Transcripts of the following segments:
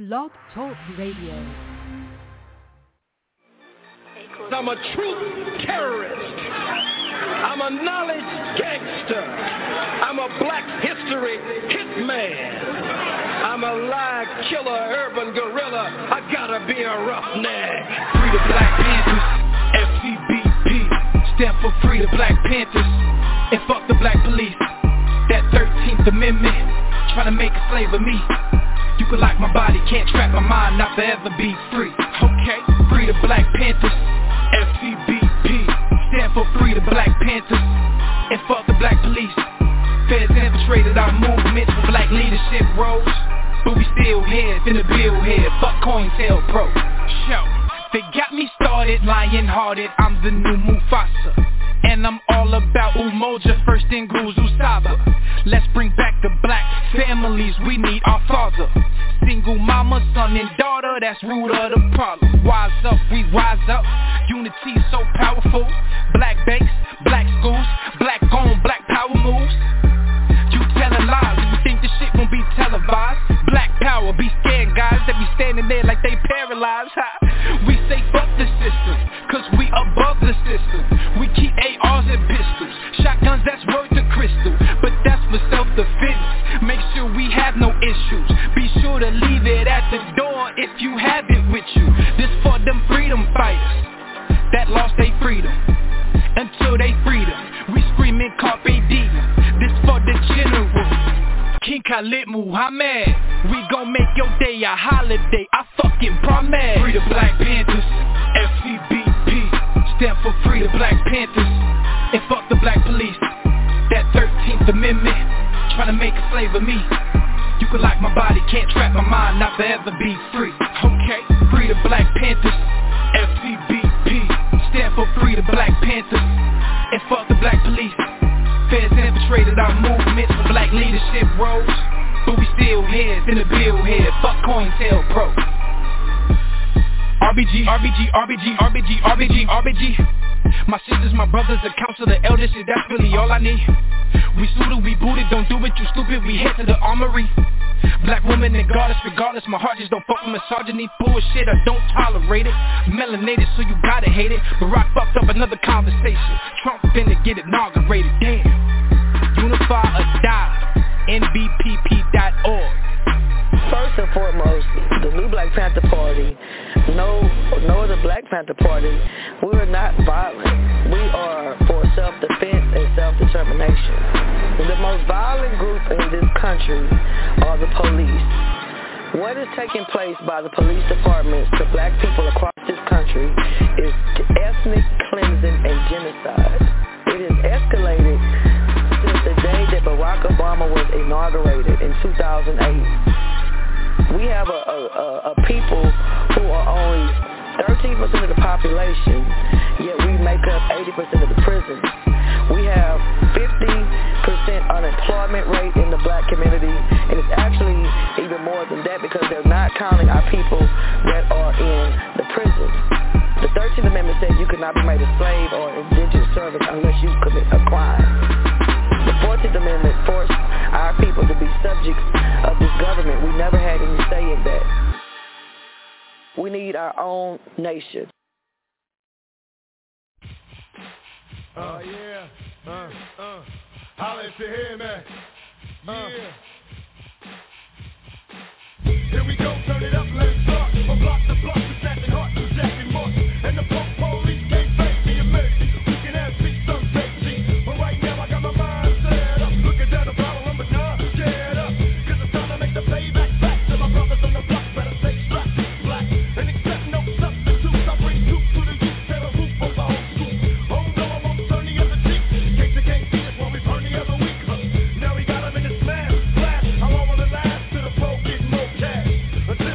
Blog Talk Radio. I'm a truth terrorist. I'm a knowledge gangster. I'm a black history hitman. I'm a lie killer, urban gorilla. I gotta be a roughneck. Free the Black Panthers, FCBP. Stand for free the Black Panthers. And fuck the black police. That 13th Amendment, trying to make a slave of me. You can lock my body, can't trap my mind, not forever be free. Okay, free the Black Panthers, FCBP. Stand for free the Black Panthers. And fuck the black police. Feds infiltrated our movements for black leadership roles. But we still here, finna build here. Fuck COINTELPRO. Show, they got me started, lion-hearted. I'm the new Mufasa. And I'm all about Umoja, first in Guzu Saba. Let's bring back the black families, we need our father. Single mama, son and daughter, that's root of the problem. Wise up, we rise up, unity so powerful. Black banks, black schools, black owned, black power moves. You telling lies, you think this shit won't be televised. Black power, be scared guys that be standing there like they paralyzed. We say fuck the system, cause we above the system. We keep ARs and pistols, shotguns that's worth the crystal. But that's for self-defense, make sure we have no issues. Be sure to leave it at the door if you have it with you. This for them freedom fighters that lost their freedom. Until they freedom, we screaming carpe diem. This for the general, King Khalid Muhammad. We gon' make your day a holiday, I fucking promise. Free the Black Panthers, FCBP. Stand for free the Black Panthers. And fuck the black police. That 13th Amendment, tryna make a slave of me. You can lock my body, can't trap my mind, not forever be free. Okay, free the Black Panthers, FCBP. Stand for free the Black Panthers. And fuck the black police. Feds infiltrated our movements for black leadership roles. But we still here, finna build here. Fuck COINTELPRO. RBG, RBG, RBG, RBG, RBG, RBG. My sisters, my brothers, the council, the elders, shit, that's really all I need. We suited, we booted, don't do it, you stupid, we head to the armory. Black woman and goddess, regardless, my heart just don't fuck with misogyny. Bullshit, I don't tolerate it. Melanated, so you gotta hate it. Barack fucked up another conversation. Trump finna get inaugurated, damn. Unify or die, NBPP.org. First and foremost, the new Black Panther Party, no other Black Panther Party, we are not violent. We are for self-defense and self-determination. The most violent group in this country are the police. What is taking place by the police departments to black people across this country is ethnic cleansing and genocide. It has escalated since the day that Barack Obama was inaugurated in 2008. We have a people who are only 13% of the population, yet we make up 80% of the prisons. We have 50% unemployment rate in the black community, and it's actually even more than that because they're not counting our people that are in the prisons. The 13th Amendment says you cannot be made a slave or indentured servant unless you commit a crime. The 14th Amendment forced our people to be subjects of this government. We never had any say in that. We need our own nation. Yeah. Holla if you hear me. Yeah. Here we go, turn it up, let's start. From block to block, we're snatching hearts and jacking marks. And the police can't fake the emergency. We can have big some safety. But right now I got my mind set up. Looking down the barrel, I'm not get up. Cause it's time to make the payback back to my brothers on the block. Better stay strapped, black. And accept no substitutes. I bring troops to the youth, tear a roof over whole school. Oh no, I'm on 30 of the cheek. In case you can't see it, well, we've heard the other week. Now we got him in his smash, splash. How long will it last? To the pro get more cash.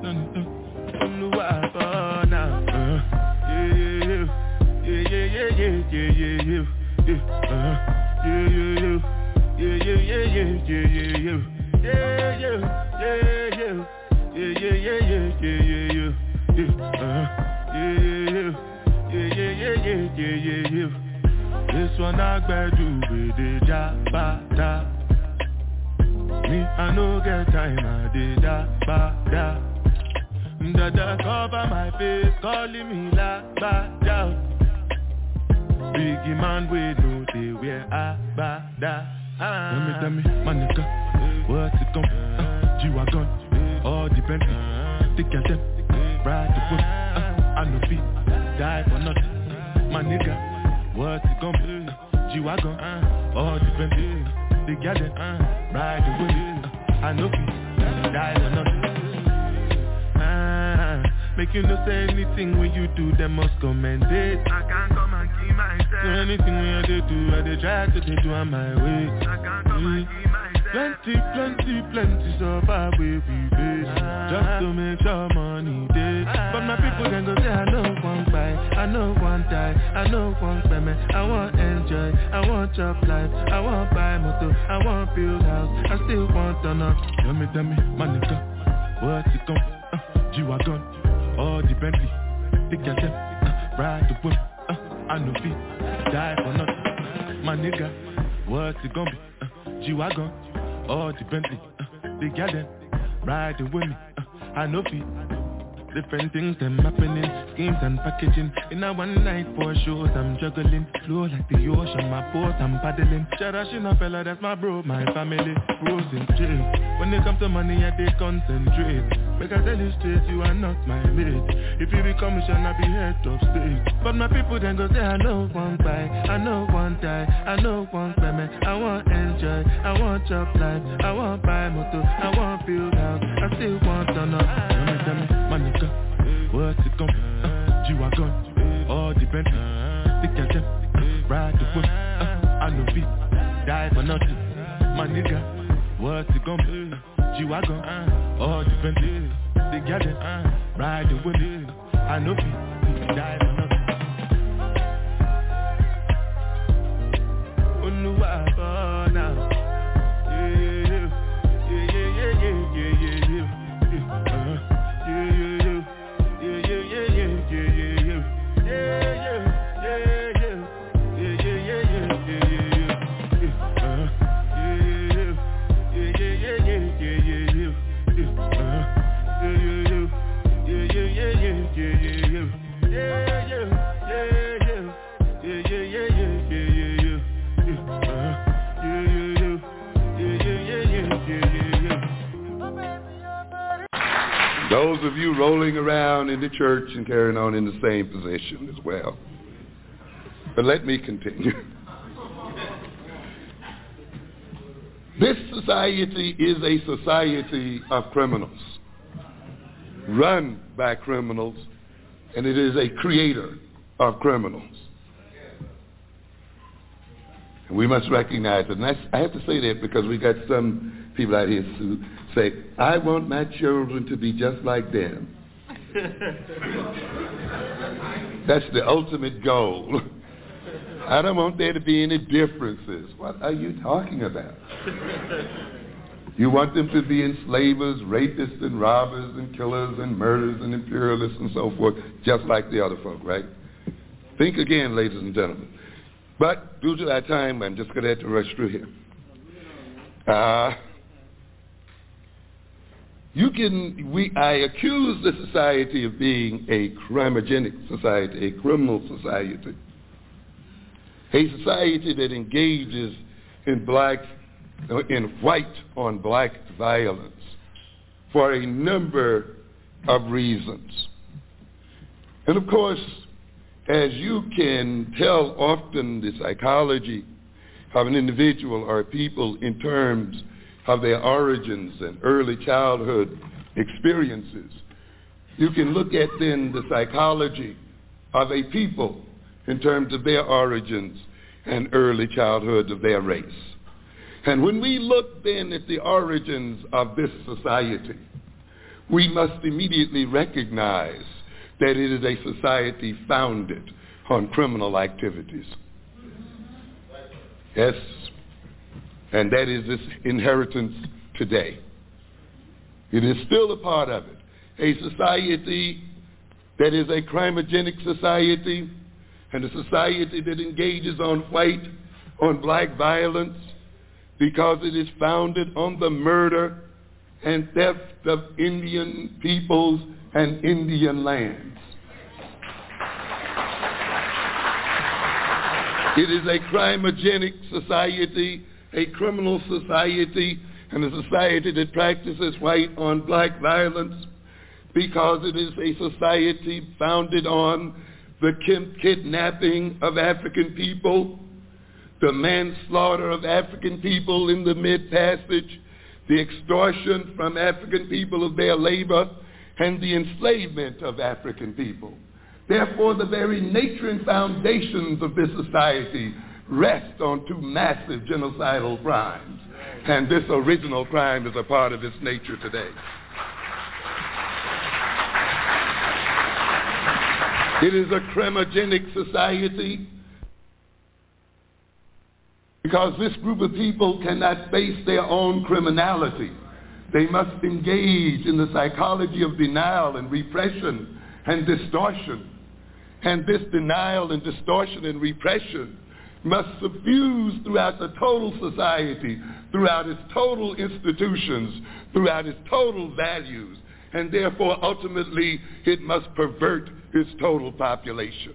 This one I better do with the jabata. Me, I no get time, I did da. Dada cover my face, calling me la ba da. Biggie man, we know they wear a ba da. Tell me, my nigga, what's it come? G-Wagon, all the Bentley, stick at them, ride the whip. I no feet, die for nothing. My nigga, what's it come? G-Wagon, all the Bentley, stick at them, ride the whip. I no feet, die for nothing. Make you no say anything when you do, them must commend it. I can't come and keep myself. So anything when I do, I they try to do on my way. I can't come and keep myself. Plenty so far we face. Just to make sure money day. But my people then go say I know one buy, I know one die, I know one payment. I want enjoy, I want chop life, I want buy motor, I want build house, I still want to know. Tell me, my nigga, what's it come? G-Wagon, all the Bentley, stick at them, ride the whip, I no feet, die for nothing. My nigga, what's it gonna be? G-Wagon, all the Bentley, stick at them, ride the whip, I no feet. Different things them happening, schemes and packaging. In a one night for shows I'm juggling. Flow like the ocean, my boat I'm paddling. Cherishing fella, that's my bro, my family. Rose in jail. When it comes to money, I they concentrate. Make I tell you straight, you are not my mate. If you become a shall I be head of state. But my people then go say I know one buy, I know one die, I know one payment. I want enjoy, I want chop life, I want buy motor, I want build house, I still want to know. Tell me, my nigga, what's it come? G-Wagon, all the Bentley, stick at them, ride the whip. I no feet, die for nothing. My nigga, what's it come? G-Wagon, all the Bentley, stick at them, ride the whip. I no feet, die for nothing. Oh no, I burn now. Those of you rolling around in the church and carrying on in the same position as well. But let me continue. This society is a society of criminals, run by criminals, and it is a creator of criminals. And we must recognize it. And I have to say that because we got some people out here who say, I want my children to be just like them. That's the ultimate goal. I don't want there to be any differences. What are you talking about? You want them to be enslavers, rapists, and robbers, and killers, and murderers, and imperialists, and so forth, just like the other folk, right? Think again, ladies and gentlemen. But due to that time, I'm just going to have to rush through here. I accuse the society of being a crimogenic society, a criminal society, a society that engages in white on black violence for a number of reasons. And of course, as you can tell often the psychology of an individual or people in terms of their origins and early childhood experiences, you can look at then the psychology of a people in terms of their origins and early childhood of their race. And when we look then at the origins of this society, we must immediately recognize that it is a society founded on criminal activities. Yes, and that is its inheritance today. It is still a part of it. A society that is a crimogenic society, and a society that engages on black violence, because it is founded on the murder and theft of Indian peoples and Indian lands. It is a crimogenic society, a criminal society, and a society that practices white on black violence, because it is a society founded on the kidnapping of African people, the manslaughter of African people in the Mid-Passage, the extortion from African people of their labor, and the enslavement of African people. Therefore, the very nature and foundations of this society rest on two massive genocidal crimes, and this original crime is a part of its nature today. It is a crimogenic society because this group of people cannot face their own criminality. They must engage in the psychology of denial and repression and distortion. And this denial and distortion and repression must suffuse throughout the total society, throughout its total institutions, throughout its total values, and therefore ultimately it must pervert its total population.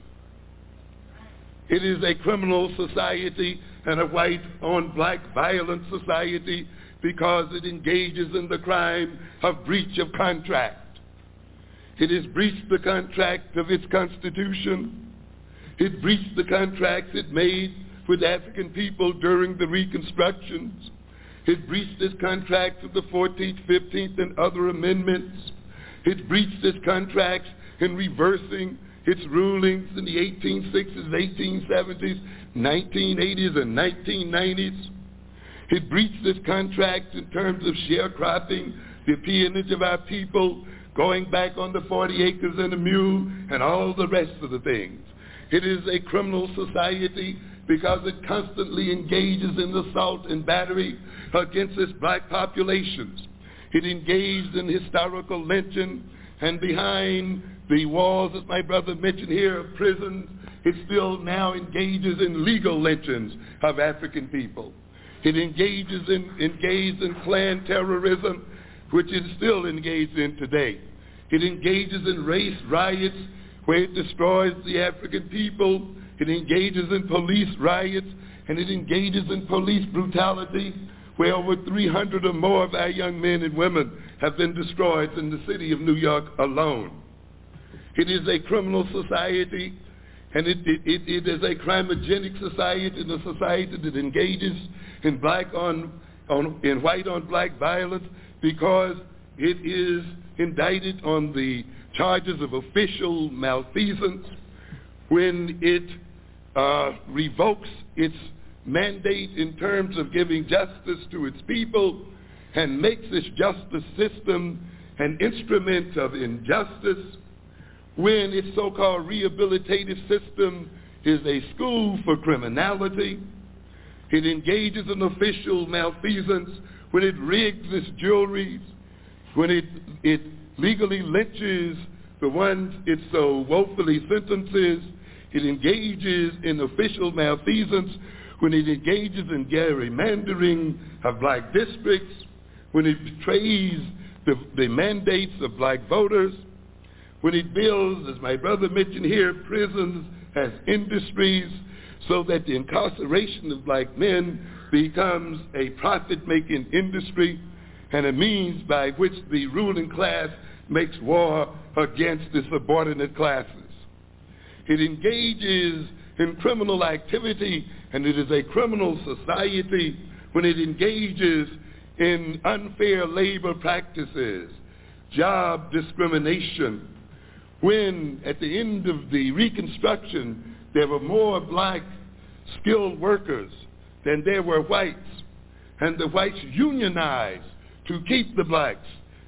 It is a criminal society and a white on black violent society because it engages in the crime of breach of contract. It has breached the contract of its constitution. It breached the contracts it made with African people during the Reconstructions. It breached its contracts with the 14th, 15th, and other amendments. It breached its contracts in reversing its rulings in the 1860s, 1870s, 1980s, and 1990s. It breached its contracts in terms of sharecropping, the peonage of our people, going back on the 40 acres and a mule, and all the rest of the things. It is a criminal society because it constantly engages in assault and battery against its black populations. It engaged in historical lynching, and behind the walls, as my brother mentioned here, of prisons, it still now engages in legal lynchings of African people. It engaged in Klan terrorism, which it still engaged in today. It engages in race riots where it destroys the African people. It engages in police riots, and it engages in police brutality where over 300 or more of our young men and women have been destroyed in the city of New York alone. It is a criminal society, and it is a crimogenic society, and a society that engages in white on black violence because it is indicted on the charges of official malfeasance when it revokes its mandate in terms of giving justice to its people and makes its justice system an instrument of injustice, when its so-called rehabilitative system is a school for criminality. It engages in official malfeasance when it rigs its juries, when it legally lynches the ones it so woefully sentences. It engages in official malfeasance when it engages in gerrymandering of black districts, when it betrays the mandates of black voters, when it builds, as my brother mentioned here, prisons as industries so that the incarceration of black men becomes a profit-making industry and a means by which the ruling class makes war against the subordinate classes. It engages in criminal activity, and it is a criminal society when it engages in unfair labor practices, job discrimination, when at the end of the Reconstruction there were more black skilled workers than there were whites, and the whites unionized to keep the blacks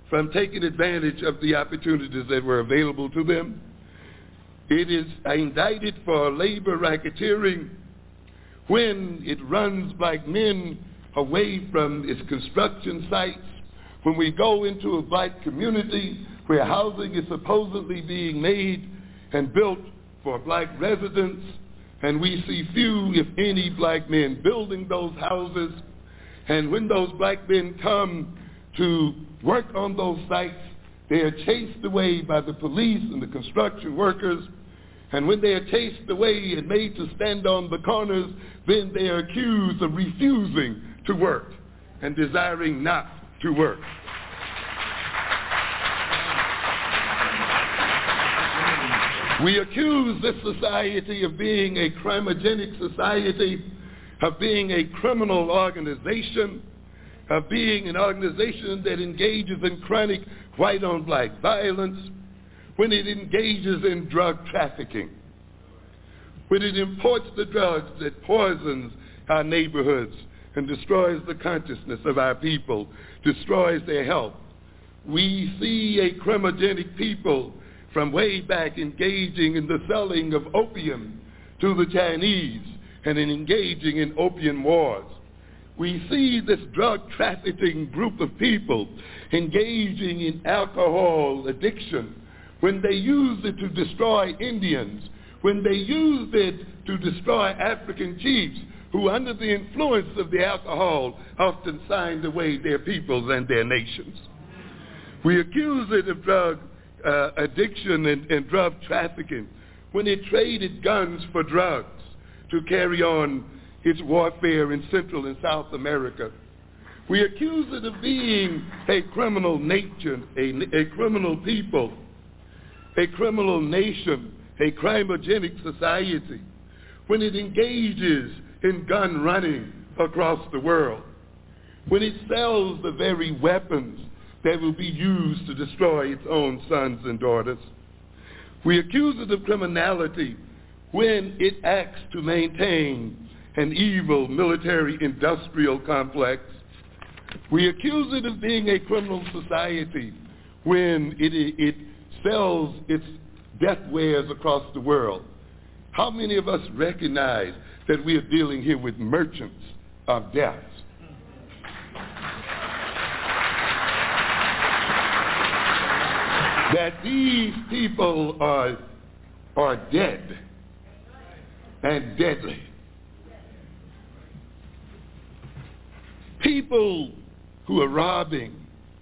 from taking advantage of the opportunities that were available to them. It is indicted for labor racketeering when it runs black men away from its construction sites, when we go into a black community where housing is supposedly being made and built for black residents, and we see few, if any, black men building those houses. And when those black men come to work on those sites, they are chased away by the police and the construction workers. And when they are chased away and made to stand on the corners, then they are accused of refusing to work and desiring not to work. We accuse this society of being a crimogenic society, of being a criminal organization, of being an organization that engages in chronic white-on-black violence, when it engages in drug trafficking, when it imports the drugs that poisons our neighborhoods and destroys the consciousness of our people, destroys their health. We see a crimogenic people from way back engaging in the selling of opium to the Chinese and in engaging in opium wars. We see this drug trafficking group of people engaging in alcohol addiction, when they used it to destroy Indians, when they used it to destroy African chiefs who, under the influence of the alcohol, often signed away their peoples and their nations. We accuse it of drug addiction and drug trafficking when it traded guns for drugs to carry on its warfare in Central and South America. We accuse it of being a criminal nation, a criminal people, a criminal nation, a crimogenic society, when it engages in gun running across the world, when it sells the very weapons that will be used to destroy its own sons and daughters. We accuse it of criminality when it acts to maintain an evil military-industrial complex. We accuse it of being a criminal society when it sells its death wares across the world. How many of us recognize that we are dealing here with merchants of death? That these people are dead and deadly. People who are robbing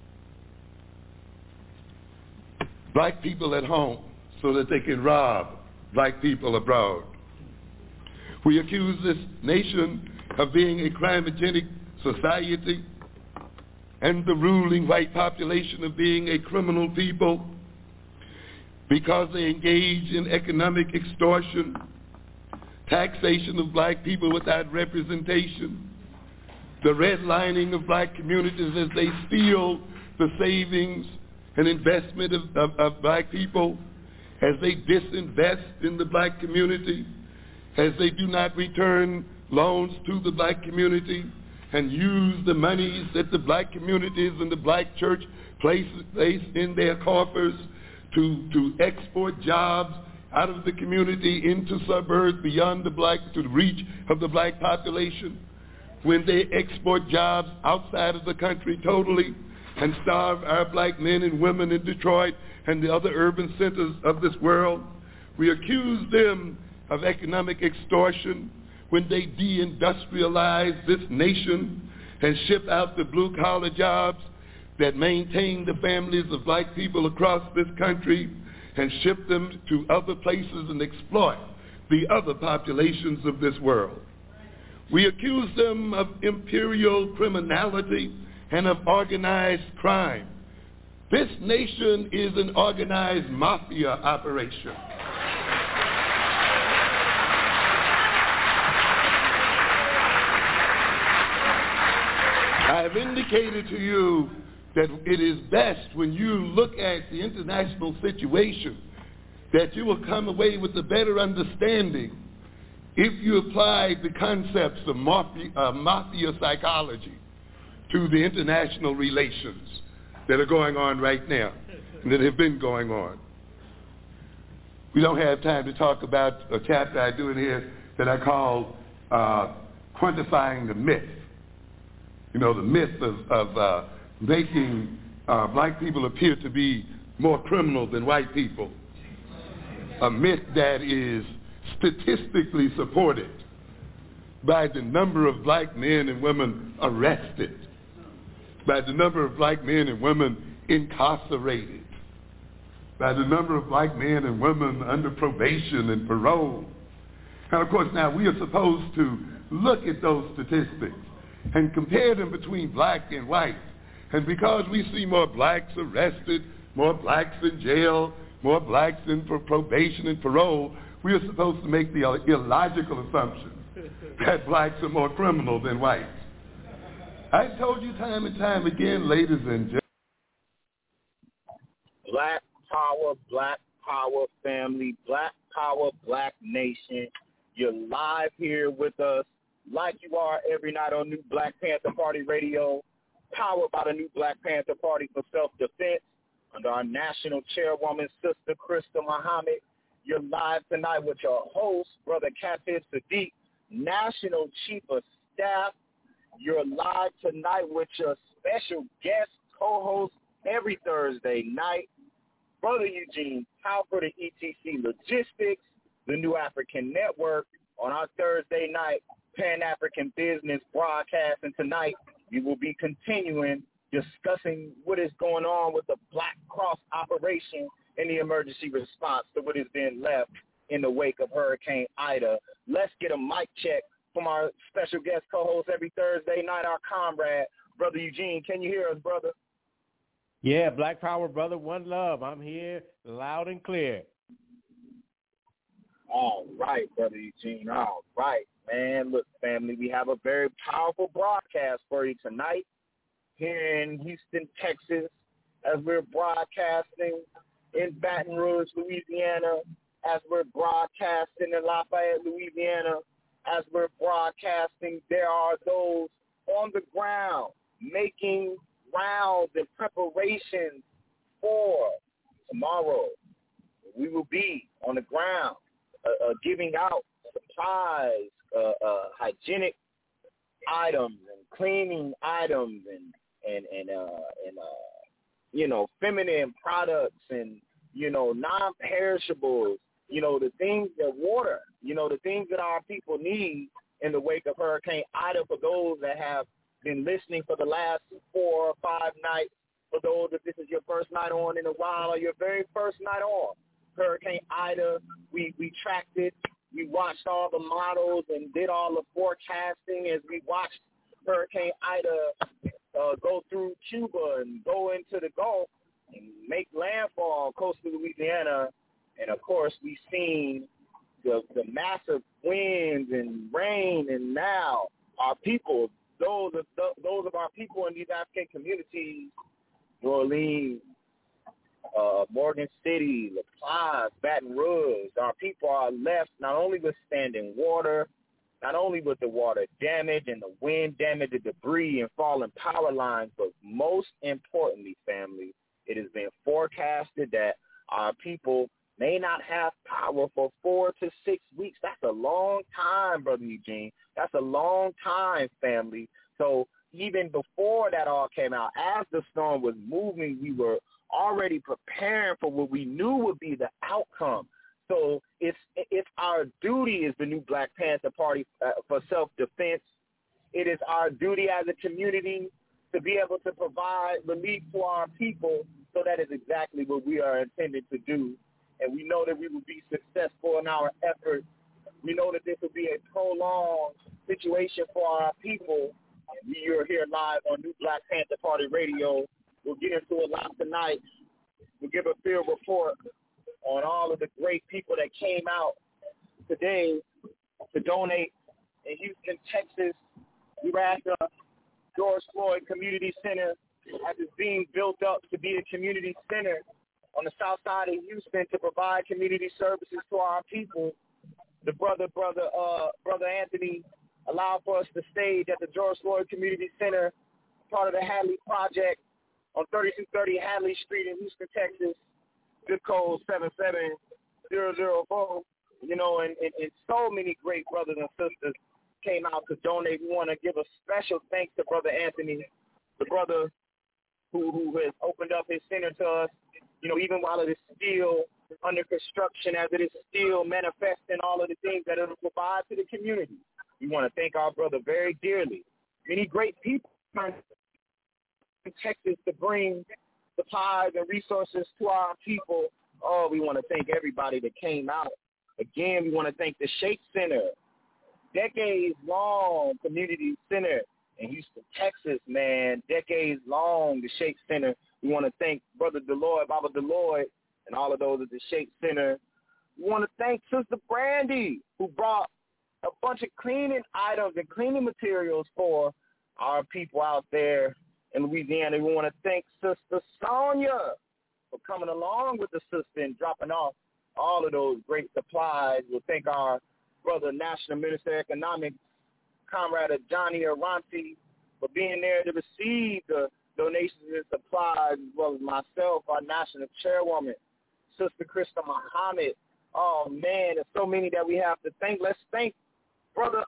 black people at home so that they can rob black people abroad. We accuse this nation of being a crimogenic society and the ruling white population of being a criminal people because they engage in economic extortion, taxation of black people without representation, the redlining of black communities as they steal the savings and investment of black people, as they disinvest in the black community, as they do not return loans to the black community and use the monies that the black communities and the black church place in their coffers to export jobs out of the community into suburbs beyond to the reach of the black population, when they export jobs outside of the country totally and starve our black men and women in Detroit and the other urban centers of this world. We accuse them of economic extortion when they deindustrialize this nation and ship out the blue-collar jobs that maintain the families of black people across this country and ship them to other places and exploit the other populations of this world. We accuse them of imperial criminality and of organized crime. This nation is an organized mafia operation. I have indicated to you that it is best when you look at the international situation that you will come away with a better understanding if you apply the concepts of mafia psychology to the international relations that are going on right now and that have been going on. We don't have time to talk about a chapter I do in here that I call quantifying the myth. You know, the myth of making black people appear to be more criminal than white people. A myth that is statistically supported by the number of black men and women arrested, by the number of black men and women incarcerated, by the number of black men and women under probation and parole. And of course now we are supposed to look at those statistics and compare them between black and white. And because we see more blacks arrested, more blacks in jail, more blacks in for probation and parole, we are supposed to make the illogical assumption that blacks are more criminal than whites. I told you time and time again, ladies and gentlemen. Black power family, black power, black nation. You're live here with us like you are every night on New Black Panther Party Radio, powered by the New Black Panther Party for Self-Defense under our national chairwoman, Sister Krista Muhammad. You're live tonight with your host, Brother Katib Sadiq, National Chief of Staff. You're live tonight with your special guest co-host every Thursday night, Brother Eugene Halford of ETC Logistics, the New African Network, on our Thursday night Pan-African Business broadcast. And tonight we will be continuing discussing what is going on with the Black Cross operation and the emergency response to what has been left in the wake of Hurricane Ida. Let's get a mic check from our special guest co-host every Thursday night, our comrade, Brother Eugene. Can you hear us, brother? Yeah, Black Power, brother, one love. I'm here loud and clear. All right, Brother Eugene. All right, man. Look, family, we have a very powerful broadcast for you tonight here in Houston, Texas, as we're broadcasting in Baton Rouge, Louisiana, as we're broadcasting in Lafayette, Louisiana, as we're broadcasting. There are those on the ground making rounds and preparations for tomorrow. We will be on the ground giving out supplies, hygienic items and cleaning items and you know, feminine products and, you know, non-perishables, you know, the things that water, you know, the things that our people need in the wake of Hurricane Ida. For those that have been listening for the last 4 or 5 nights, for those that this is your first night on in a while or your very first night on Hurricane Ida, we tracked it. We watched all the models and did all the forecasting as we watched Hurricane Ida go through Cuba and go into the Gulf and make landfall coastal Louisiana. And, of course, we've seen the massive winds and rain, and now our people, those of our people in these African communities, New Orleans, Morgan City, La Paz, Baton Rouge, our people are left not only with standing water, not only with the water damage and the wind damage, the debris and fallen power lines, but most importantly, family, it has been forecasted that our people may not have power for 4 to 6 weeks. That's a long time, Brother Eugene. That's a long time, family. So even before that all came out, as the storm was moving, we were already preparing for what we knew would be the outcome. So it's our duty as the New Black Panther Party for self-defense. It is our duty as a community to be able to provide relief to our people. So that is exactly what we are intended to do. And we know that we will be successful in our efforts. We know that this will be a prolonged situation for our people. And we are here live on New Black Panther Party Radio. We'll get into a lot tonight. We'll give a field report on all of the great people that came out today to donate in Houston, Texas. We were at the George Floyd Community Center as it's being built up to be a community center on the south side of Houston to provide community services to our people. The brother Anthony allowed for us to stage at the George Floyd Community Center, part of the Hadley Project, on 3230 Hadley Street in Houston, Texas, zip code 77004. You know, and so many great brothers and sisters came out to donate. We want to give a special thanks to Brother Anthony, the brother who has opened up his center to us, you know, even while it is still under construction, as it is still manifesting all of the things that it will provide to the community. We want to thank our brother very dearly. Many great people in Texas to bring supplies and resources to our people. Oh, we want to thank everybody that came out. Again, we want to thank the Shake Center, decades-long community center in Houston, Texas, man, decades-long, the Shake Center. We want to thank Brother Deloyd, Baba Deloyd, and all of those at the Shake Center. We want to thank Sister Brandy, who brought a bunch of cleaning items and cleaning materials for our people out there in Louisiana. We want to thank Sister Sonia for coming along with the sister and dropping off all of those great supplies. We'll thank our brother, National Minister of Economics, Comrade Johnny Aranti, for being there to receive the donations and supplies, as well as myself, our National Chairwoman, Sister Krista Muhammad. Oh, man, there's so many that we have to thank. Let's thank Brother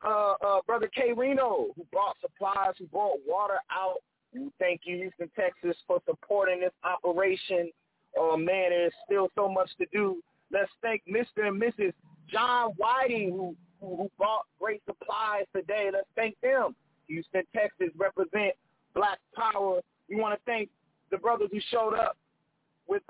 K. Reno, who brought supplies, who brought water out. And thank you, Houston, Texas, for supporting this operation. Oh, man, there's still so much to do. Let's thank Mr. and Mrs. John Whiting, who brought great supplies today. Let's thank them. Houston, Texas represent Black Power. We want to thank the brothers who showed up with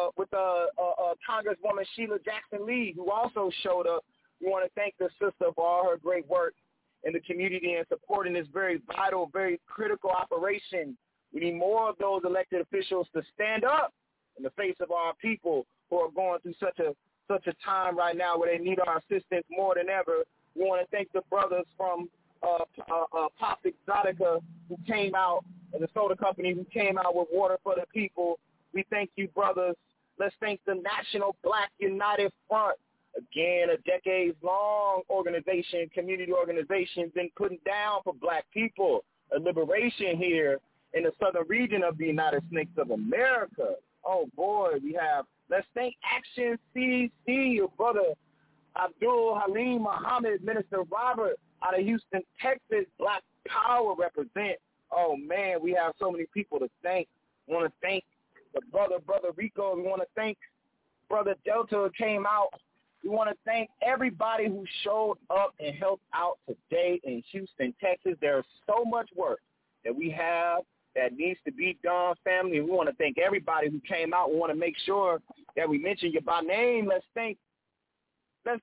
Congresswoman Sheila Jackson Lee, who also showed up. We want to thank the sister for all her great work in the community and supporting this very vital, very critical operation. We need more of those elected officials to stand up in the face of our people who are going through such a time right now where they need our assistance more than ever. We want to thank the brothers from Pop Exotica who came out, and the soda company who came out with water for the people. We thank you, brothers. Let's thank the National Black United Front. Again, a decades-long organization, community organization, been putting down for Black people, a liberation here in the southern region of the United States of America. Oh, boy, we have. Let's thank Action CDC, your brother Abdul Halim Muhammad, Minister Robert out of Houston, Texas. Black Power represent. Oh, man, we have so many people to thank. We want to thank the brother Rico. We want to thank Brother Delta who came out. We want to thank everybody who showed up and helped out today in Houston, Texas. There's so much work that we have that needs to be done, family. We want to thank everybody who came out. We want to make sure that we mention you by name. Let's thank the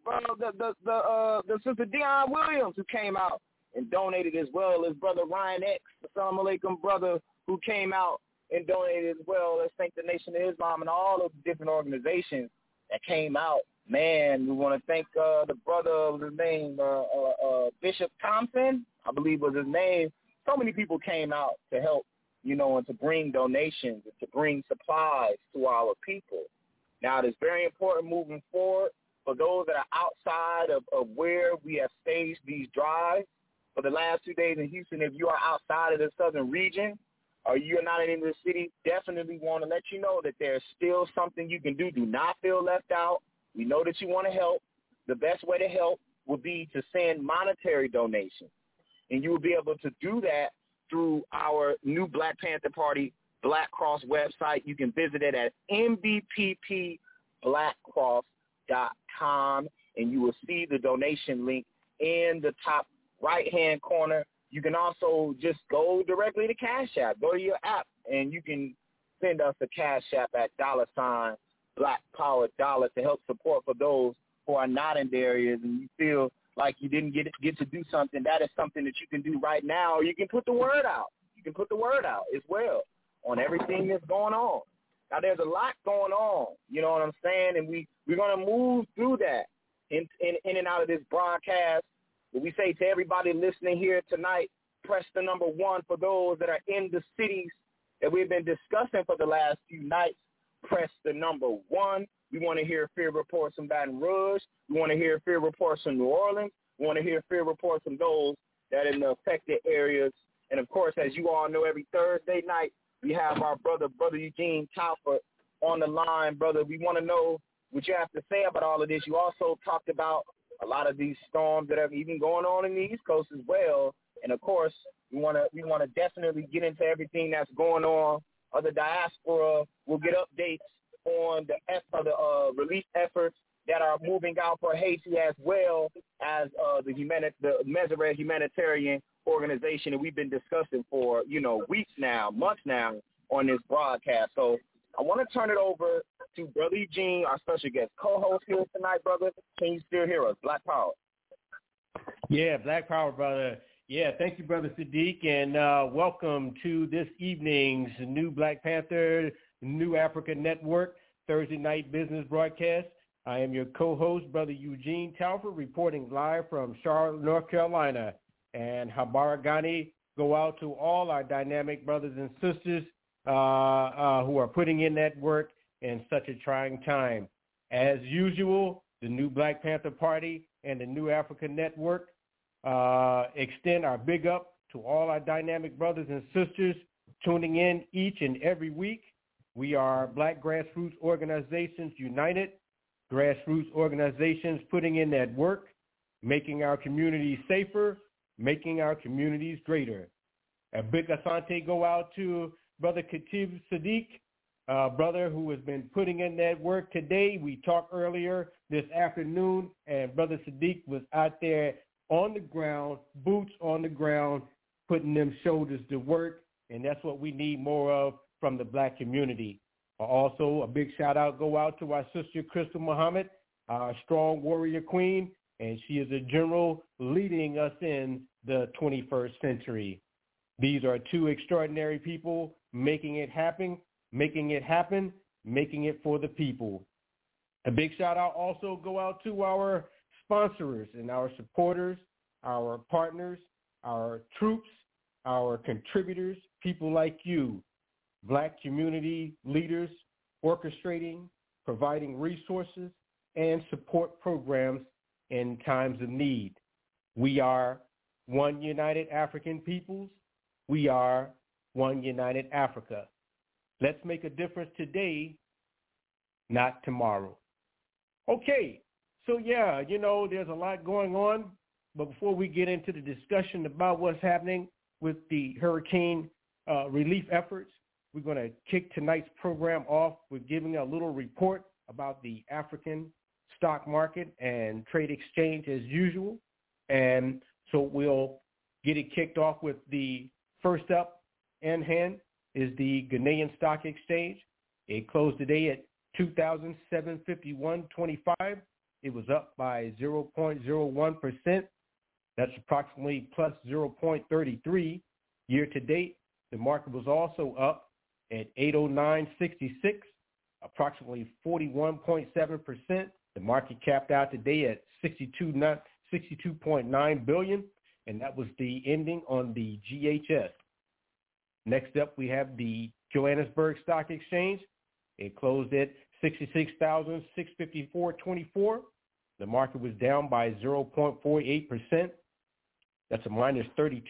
Sister Dion Williams who came out and donated, as well as Brother Ryan X, Assalamu alaikum, brother, who came out and donated as well. Let's thank the Nation of Islam and all of the different organizations that came out. Man, we want to thank the brother of his name, Bishop Thompson, I believe was his name. So many people came out to help, you know, and to bring donations and to bring supplies to our people. Now, it is very important moving forward for those that are outside of where we have staged these drives. For the last 2 days in Houston, if you are outside of the southern region or you're not in the city, definitely want to let you know that there's still something you can do. Do not feel left out. We know that you want to help. The best way to help would be to send monetary donations. And you will be able to do that through our new Black Panther Party Black Cross website. You can visit it at mbppblackcross.com, and you will see the donation link in the top right-hand corner. You can also just go directly to Cash App. Go to your app, and you can send us a Cash App at $ Black Power dollar to help support for those who are not in the areas and you feel like you didn't get to do something. That is something that you can do right now. Or you can put the word out. You can put the word out as well on everything that's going on. Now, there's a lot going on, you know what I'm saying? And we're going to move through that in and out of this broadcast. But we say to everybody listening here tonight, press the number 1 for those that are in the cities that we've been discussing for the last few nights. Press the number 1. We want to hear field reports from Baton Rouge. We want to hear field reports from New Orleans. We want to hear field reports from those that are in the affected areas. And, of course, as you all know, every Thursday night We have our brother Eugene Talford, on the line. Brother, we want to know what you have to say about all of this. You also talked about a lot of these storms that are even going on in the East Coast as well. And, of course, we want to definitely get into everything that's going on. The diaspora will get updates on the relief efforts that are moving out for Haiti, as well as the Meseret Humanitarian Organization that we've been discussing for, weeks now, months now on this broadcast. So I want to turn it over to Brother Eugene, our special guest co-host here tonight, brother. Can you still hear us? Black Power. Yeah, Black Power, brother. Yeah, thank you, Brother Sadiq, and welcome to this evening's New Black Panther, New Africa Network, Thursday night business broadcast. I am your co-host, Brother Eugene Talford, reporting live from Charlotte, North Carolina. And Habara Ghani go out to all our dynamic brothers and sisters who are putting in that work in such a trying time. As usual, the New Black Panther Party and the New Africa Network extend our big up to all our dynamic brothers and sisters tuning in each and every week. We are Black Grassroots Organizations United, grassroots organizations putting in that work, making our communities safer, making our communities greater. A big asante go out to Brother Khatib Sadiq, brother who has been putting in that work today. We talked earlier this afternoon, and Brother Sadiq was out there on the ground, boots on the ground, putting them shoulders to work, and that's what we need more of from the Black community. Also, a big shout-out go out to our sister Crystal Muhammad, our strong warrior queen, and she is a general leading us in the 21st century. These are two extraordinary people making it happen, making it for the people. A big shout-out also go out to our sponsors and our supporters, our partners, our troops, our contributors, people like you, Black community leaders orchestrating, providing resources, and support programs in times of need. We are one united African peoples. We are one united Africa. Let's make a difference today, not tomorrow. Okay, so yeah, there's a lot going on, but before we get into the discussion about what's happening with the hurricane relief efforts, we're going to kick tonight's program off with giving a little report about the African stock market and trade exchange as usual. And so we'll get it kicked off with the first up in hand is the Ghanaian Stock Exchange. It closed today at 2,751.25. It was up by 0.01%. That's approximately plus 0.33. Year to date, the market was also up at 809.66, approximately 41.7%. The market capped out today at 62.9 billion, and that was the ending on the GHS. Next up, we have the Johannesburg Stock Exchange. It closed at 66,654.24. The market was down by 0.48%. That's a minus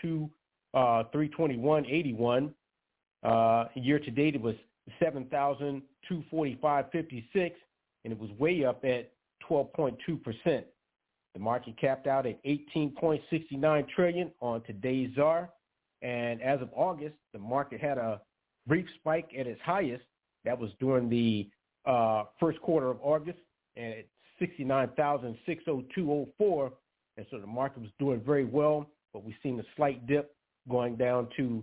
321.81. Year to date, it was 7,245.56, and it was way up at 12.2%. The market capped out at 18.69 trillion on today's ZAR. And as of August, the market had a brief spike at its highest. That was during the first quarter of August, and at 69,602.04. And so the market was doing very well, but we've seen a slight dip going down to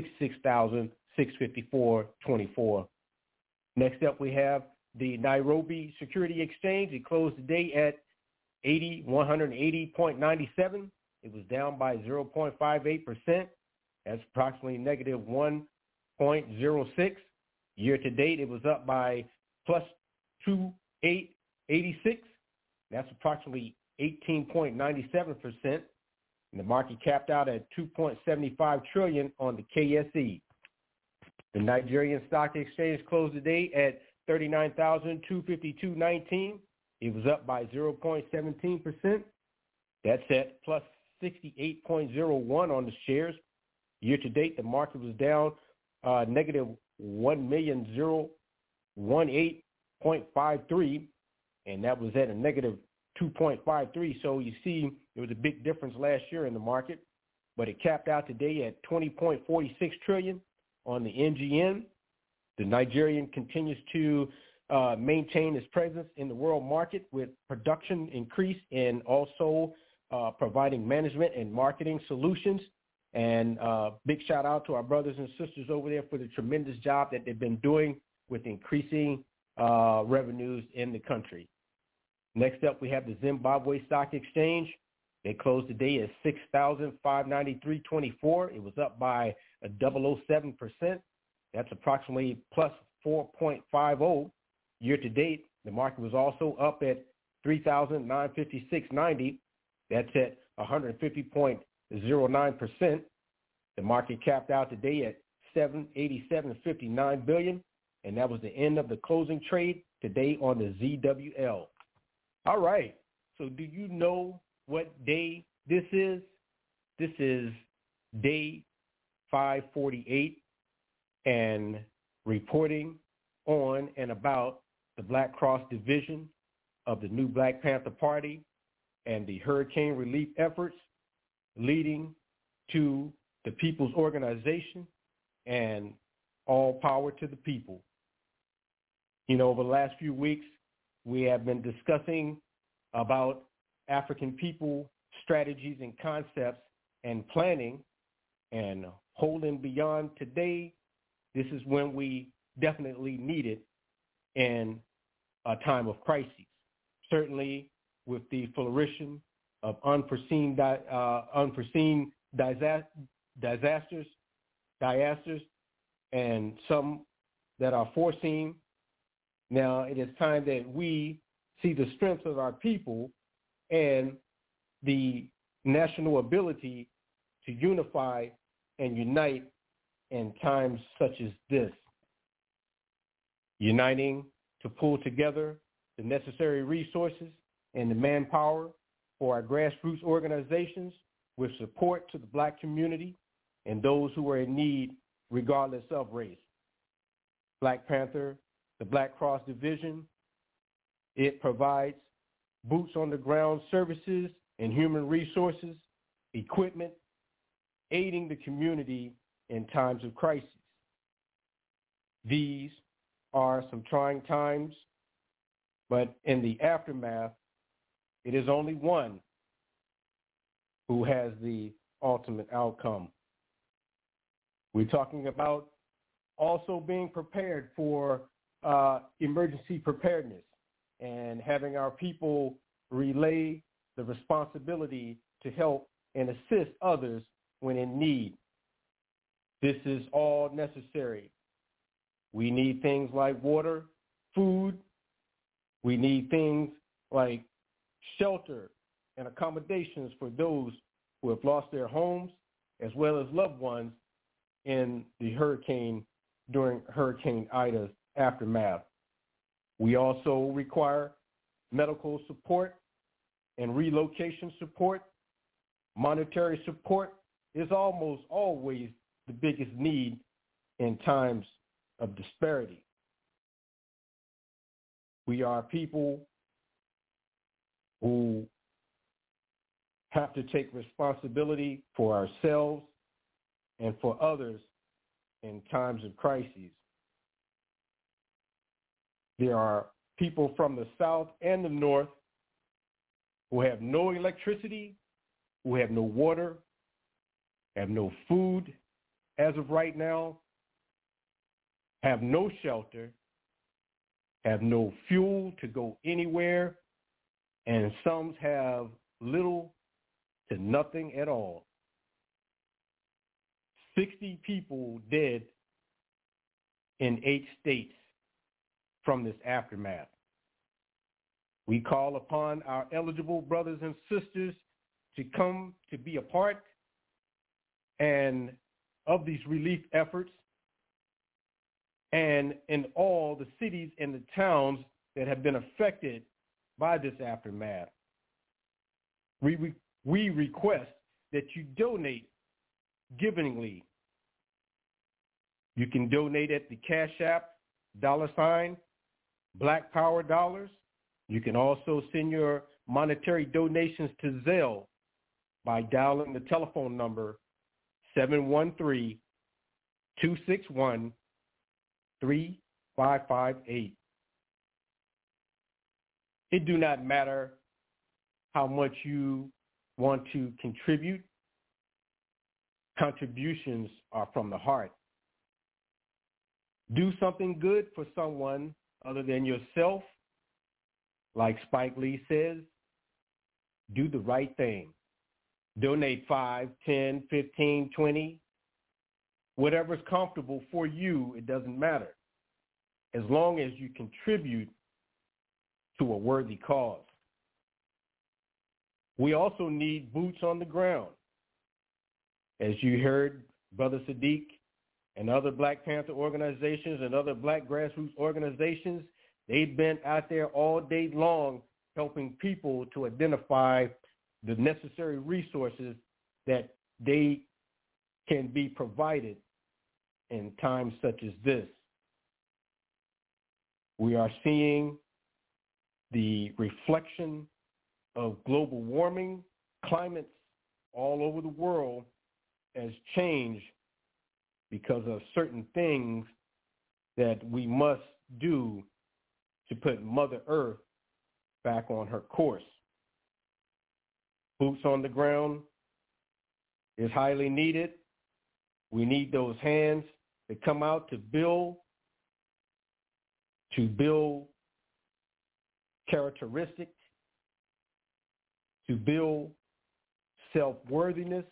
66,654.24. Next up, we have the Nairobi Security Exchange. It closed today at 180.97. It was down by 0.58%. That's approximately negative 1.06. Year to date, it was up by plus 2.86. That's approximately 18.97%. And the market capped out at 2.75 trillion on the KSE. The Nigerian Stock Exchange closed today at 39,252.19. It was up by 0.17%. That's at plus 68.01 on the shares. Year to date, the market was down negative 1,018.53, and that was at a negative 2.53. So you see, there was a big difference last year in the market, but it capped out today at 20.46 trillion on the NGN. The Nigerian continues to maintain its presence in the world market with production increase and also providing management and marketing solutions. And big shout out to our brothers and sisters over there for the tremendous job that they've been doing with increasing revenues in the country. Next up, we have the Zimbabwe Stock Exchange. They closed today at 6,593.24. It was up by 0.007%. That's approximately plus 4.50. Year to date, the market was also up at 3,956.90. That's at 150.09%. The market capped out today at 787.59 billion, and that was the end of the closing trade today on the ZWL. All right. So do you know what day this is? This is day 548, and reporting on and about the Black Cross Division of the new Black Panther Party and the hurricane relief efforts leading to the People's Organization and all power to the people. You know, over the last few weeks, we have been discussing about African people strategies and concepts and planning, and holding beyond today. This is when we definitely need it in a time of crisis. Certainly with the flourishing of unforeseen disasters, and some that are foreseen. Now it is time that we see the strength of our people and the national ability to unify and unite in times such as this. Uniting to pull together the necessary resources and the manpower for our grassroots organizations with support to the Black community and those who are in need regardless of race. Black Panther, the Black Cross Division, it provides boots on the ground services and human resources, equipment, aiding the community in times of crisis. These are some trying times, but in the aftermath, it is only one who has the ultimate outcome. We're talking about also being prepared for emergency preparedness and having our people relay the responsibility to help and assist others when in need. This is all necessary. We need things like water, food. We need things like shelter and accommodations for those who have lost their homes, as well as loved ones in the hurricane during Hurricane Ida's aftermath. We also require medical support and relocation support. Monetary support is almost always the biggest need in times of disparity. We are people who have to take responsibility for ourselves and for others in times of crises. There are people from the South and the North who have no electricity, who have no water, have no food as of right now, have no shelter, have no fuel to go anywhere, and some have little to nothing at all. 60 people dead in 8 states from this aftermath. We call upon our eligible brothers and sisters to come to be a part and of these relief efforts, and in all the cities and the towns that have been affected by this aftermath. We request that you donate givingly You can donate at the Cash App, $ Black Power Dollars. You can also send your monetary donations to Zelle by dialing the telephone number 713-261-3558. It do not matter how much you want to contribute. Contributions are from the heart. Do something good for someone other than yourself. Like Spike Lee says, do the right thing. Donate 5, 10, 15, 20, whatever's comfortable for you, it doesn't matter. As long as you contribute to a worthy cause. We also need boots on the ground. As you heard, Brother Sadiq and other Black Panther organizations and other Black grassroots organizations, they've been out there all day long helping people to identify the necessary resources that they can be provided in times such as this. We are seeing the reflection of global warming. Climates all over the world has changed because of certain things that we must do to put Mother Earth back on her course. Boots on the ground is highly needed. We need those hands that come out to build characteristics, to build self-worthiness.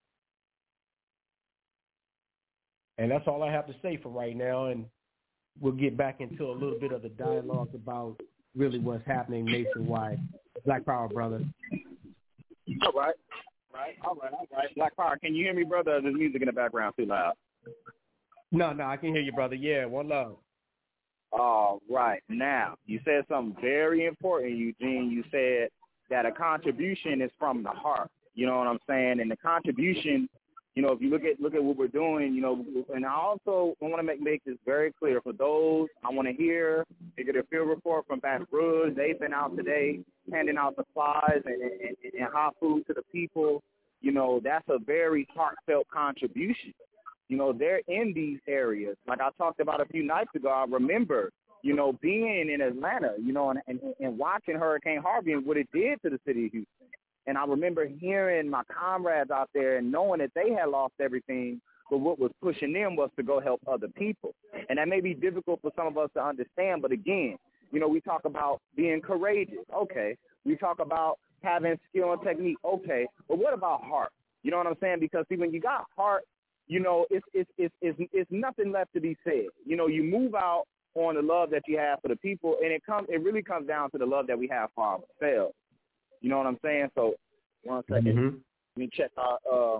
And that's all I have to say for right now, and we'll get back into a little bit of the dialogue about really what's happening nationwide. Black Power, brother. All right. Black Power, can you hear me, brother? There's music in the background too loud. No, I can hear you, brother. Yeah, one love. All right. Now, you said something very important, Eugene. You said that a contribution is from the heart. You know what I'm saying? And the contribution, you know, if you look at what we're doing, you know, and I also want to make this very clear for those I want to get a field report from Baton Rouge. They've been out today handing out supplies and hot food to the people. You know, that's a very heartfelt contribution. You know, they're in these areas. Like I talked about a few nights ago, I remember, you know, being in Atlanta, you know, and watching Hurricane Harvey and what it did to the city of Houston. And I remember hearing my comrades out there and knowing that they had lost everything, but what was pushing them was to go help other people. And that may be difficult for some of us to understand, but again, you know, we talk about being courageous. Okay. We talk about having skill and technique. Okay. But what about heart? You know what I'm saying? Because, see, when you got heart, you know, it's nothing left to be said. You know, you move out on the love that you have for the people, and it really comes down to the love that we have for ourselves. You know what I'm saying? So, 1 second. Mm-hmm. Let me check our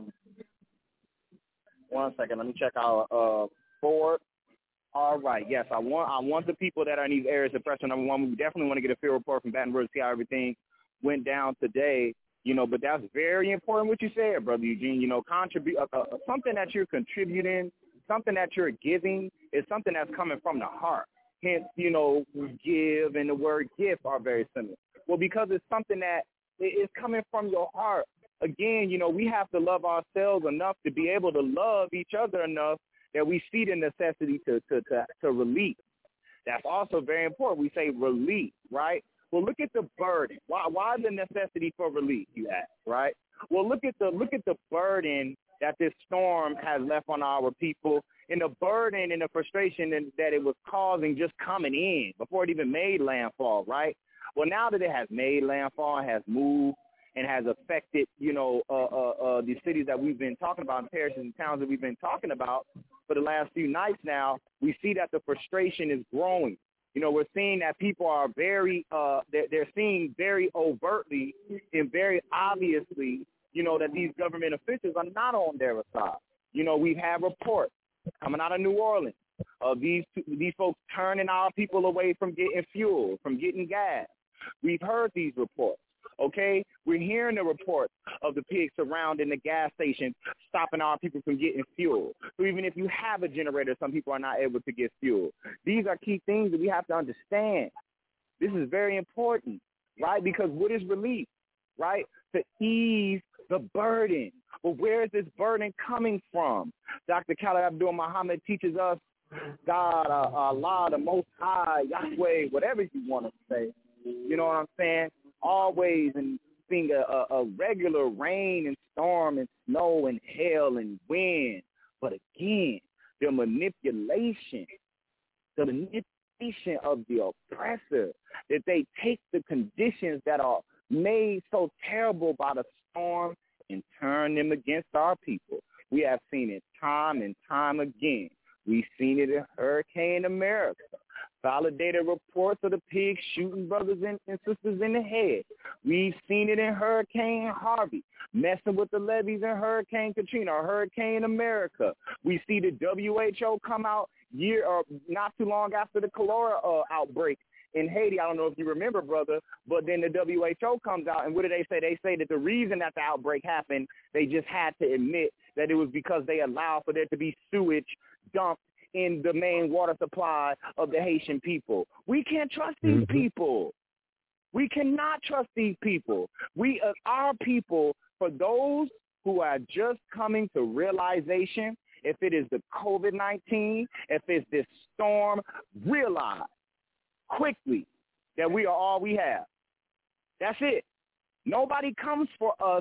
1 second. Let me check our board. All right. Yes, I want the people that are in these areas of pressure. Number one, we definitely want to get a field report from Baton Rouge, see how everything went down today. You know, but that's very important what you said, Brother Eugene. You know, contribute something that you're contributing, something that you're giving is something that's coming from the heart. Hence, you know, give and the word gift are very similar. Well, because it's something that is coming from your heart. Again, you know, we have to love ourselves enough to be able to love each other enough that we see the necessity to release. That's also very important. We say release, right? Well, look at the burden. Why the necessity for relief, you ask, right? Well, look at the burden that this storm has left on our people, and the burden and the frustration that it was causing just coming in before it even made landfall, right? Well, now that it has made landfall, has moved, and has affected, you know, the cities that we've been talking about, and parishes and towns that we've been talking about for the last few nights now, we see that the frustration is growing. You know, we're seeing that people are they're seeing very overtly and very obviously, you know, that these government officials are not on their side. You know, we've had reports coming out of New Orleans of these folks turning our people away from getting fuel, from getting gas. We've heard these reports. okay? We're hearing the reports of the pigs surrounding the gas stations, stopping our people from getting fuel. So even if you have a generator, some people are not able to get fuel. These are key things that we have to understand. This is very important, right? Because what is relief, right? To ease the burden. Well, where is this burden coming from? Dr. Khalid Abdul Muhammad teaches us God, Allah, the Most High, Yahweh, whatever you want to say. You know what I'm saying? Always and being a regular rain and storm and snow and hail and wind. But again, the manipulation of the oppressor, that they take the conditions that are made so terrible by the storm and turn them against our people. We have seen it time and time again. We've seen it in Hurricane America. Validated reports of the pigs shooting brothers and sisters in the head. We've seen it in Hurricane Harvey, messing with the levees in Hurricane Katrina or Hurricane America. We see the WHO come out not too long after the cholera outbreak in Haiti. I don't know if you remember, brother, but then the WHO comes out, and what do they say? They say that the reason that the outbreak happened, they just had to admit that it was because they allowed for there to be sewage dumped in the main water supply of the Haitian people. We can't trust these people. We cannot trust these people. Our people, for those who are just coming to realization, if it is the COVID-19, if it's this storm, realize quickly that we are all we have. That's it. Nobody comes for us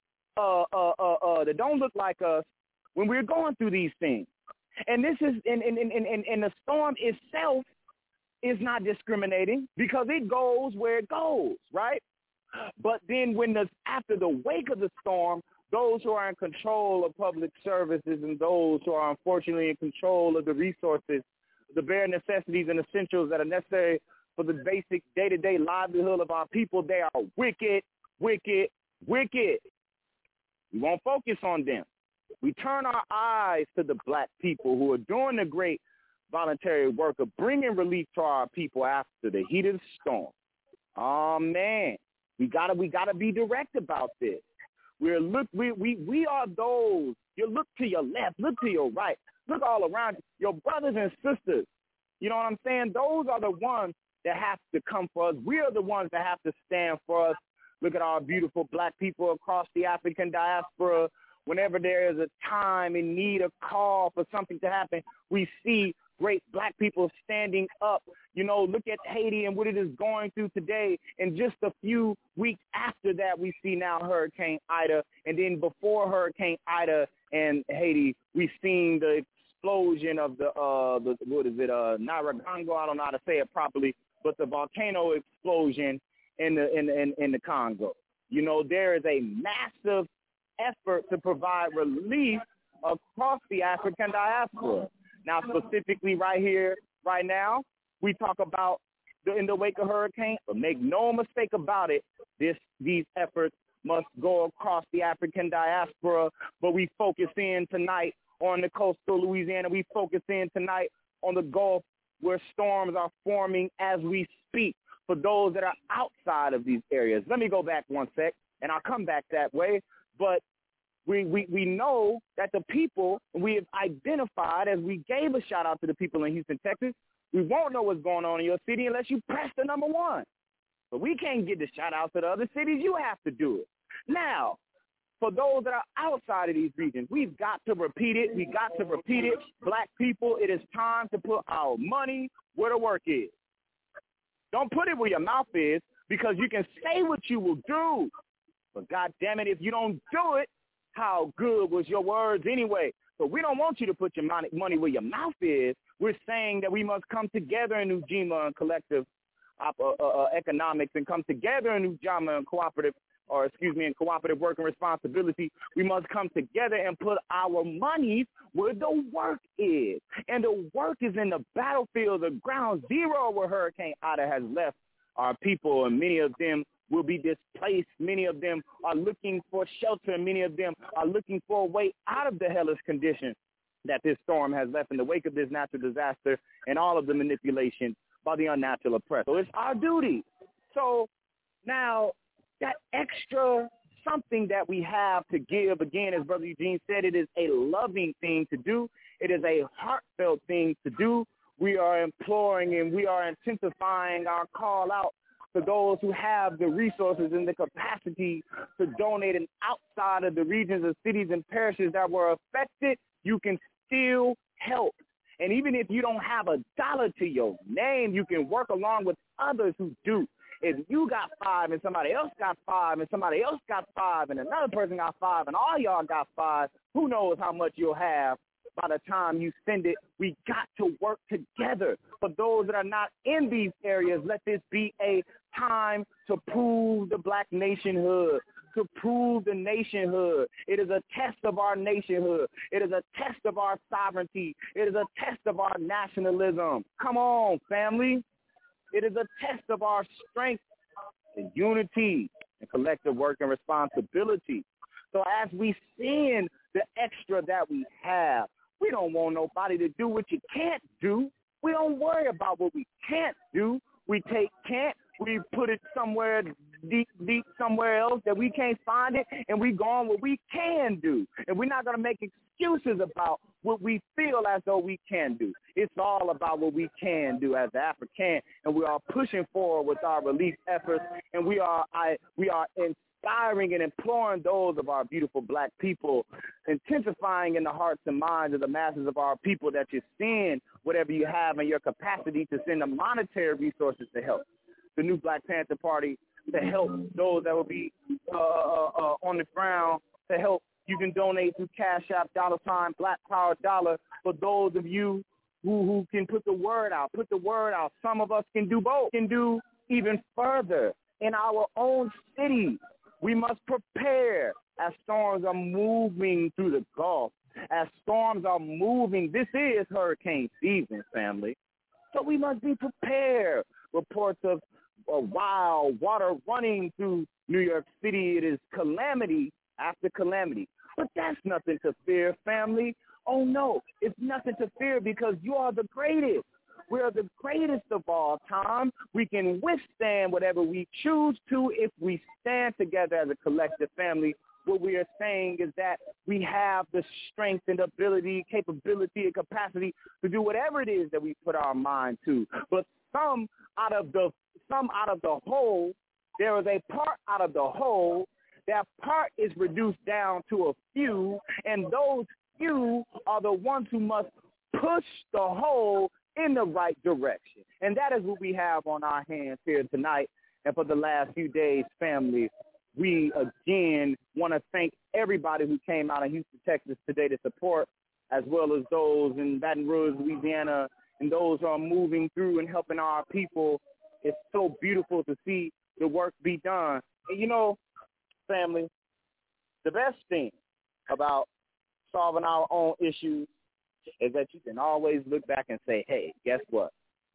that don't look like us when we're going through these things. And this is, and the storm itself is not discriminating because it goes where it goes, right? But then after the wake of the storm, those who are in control of public services and those who are unfortunately in control of the resources, the bare necessities and essentials that are necessary for the basic day-to-day livelihood of our people, they are wicked, wicked, wicked. We won't focus on them. We turn our eyes to the black people who are doing the great voluntary work of bringing relief to our people after the heat of the storm. Oh, man, we gotta be direct about this. We are those. You look to your left, look to your right, look all around you. Your brothers and sisters. You know what I'm saying? Those are the ones that have to come for us. We are the ones that have to stand for us. Look at our beautiful black people across the African diaspora. Whenever there is a time in need, a call for something to happen, we see great black people standing up. You know, look at Haiti and what it is going through today. And just a few weeks after that, we see now Hurricane Ida. And then before Hurricane Ida and Haiti, we've seen the explosion of Nyiragongo, I don't know how to say it properly, but the volcano explosion in the Congo. You know, there is a massive effort to provide relief across the African diaspora. Now, specifically right here, right now, we talk about in the wake of hurricane, but make no mistake about it, these efforts must go across the African diaspora, but we focus in tonight on the coastal Louisiana. We focus in tonight on the Gulf where storms are forming as we speak for those that are outside of these areas. Let me go back one sec, and I'll come back that way. But we know that the people we have identified, as we gave a shout-out to the people in Houston, Texas, we won't know what's going on in your city unless you press the number 1. But we can't get the shout-out to the other cities. You have to do it. Now, for those that are outside of these regions, we've got to repeat it. We got to repeat it. Black people, it is time to put our money where the work is. Don't put it where your mouth is, because you can say what you will do. But God damn it, if you don't do it, how good was your words anyway? So we don't want you to put your money where your mouth is. We're saying that we must come together in Ujima and collective economics and come together in Ujima and cooperative work and responsibility. We must come together and put our monies where the work is. And the work is in the battlefield, the ground zero where Hurricane Ida has left our people, and many of them will be displaced. Many of them are looking for shelter, and many of them are looking for a way out of the hellish condition that this storm has left in the wake of this natural disaster and all of the manipulation by the unnatural oppressor. So it's our duty. So now that extra something that we have to give. Again, as Brother Eugene said, it is a loving thing to do. It is a heartfelt thing to do. We are imploring and we are intensifying our call out to those who have the resources and the capacity to donate. And outside of the regions of cities and parishes that were affected, you can still help. And even if you don't have a dollar to your name, you can work along with others who do. If you got 5 and somebody else got 5 and somebody else got 5 and another person got 5 and all y'all got 5, who knows how much you'll have by the time you spend it. We got to work together. For those that are not in these areas, let this be a time to prove the black nationhood, to prove the nationhood. It is a test of our nationhood. It is a test of our sovereignty. It is a test of our nationalism. Come on, family. It is a test of our strength and unity and collective work and responsibility. So as we send the extra that we have, we don't want nobody to do what you can't do. We don't worry about what we can't do. We take can't, we put it somewhere deep somewhere else that we can't find it, and we go on what we can do. And we're not going to make excuses about what we feel as though we can do. It's all about what we can do as African, and we are pushing forward with our relief efforts, and we are inspiring and imploring those of our beautiful black people, intensifying in the hearts and minds of the masses of our people that you send whatever you have in your capacity to send the monetary resources to help the new Black Panther Party, to help those that will be on the ground, to help. You can donate through Cash App, $ Black Power Dollar. For those of you who can put the word out, Some of us can do both, can do even further in our own cities. We must prepare as storms are moving through the Gulf, as storms are moving. This is hurricane season, family. So we must be prepared. Reports of wild water running through New York City. It is calamity after calamity. But that's nothing to fear, family. Oh, no, it's nothing to fear because you are the greatest. We are the greatest of all time. We can withstand whatever we choose to if we stand together as a collective family. What we are saying is that we have the strength and ability, capability, and capacity to do whatever it is that we put our mind to. But some out of the whole, there is a part out of the whole. That part is reduced down to a few, and those few are the ones who must push the whole in the right direction. And that is what we have on our hands here tonight. And for the last few days, family, we again want to thank everybody who came out of Houston, Texas today to support, as well as those in Baton Rouge, Louisiana, and those who are moving through and helping our people. It's so beautiful to see the work be done. And, you know, family, the best thing about solving our own issues is that you can always look back and say, hey, guess what?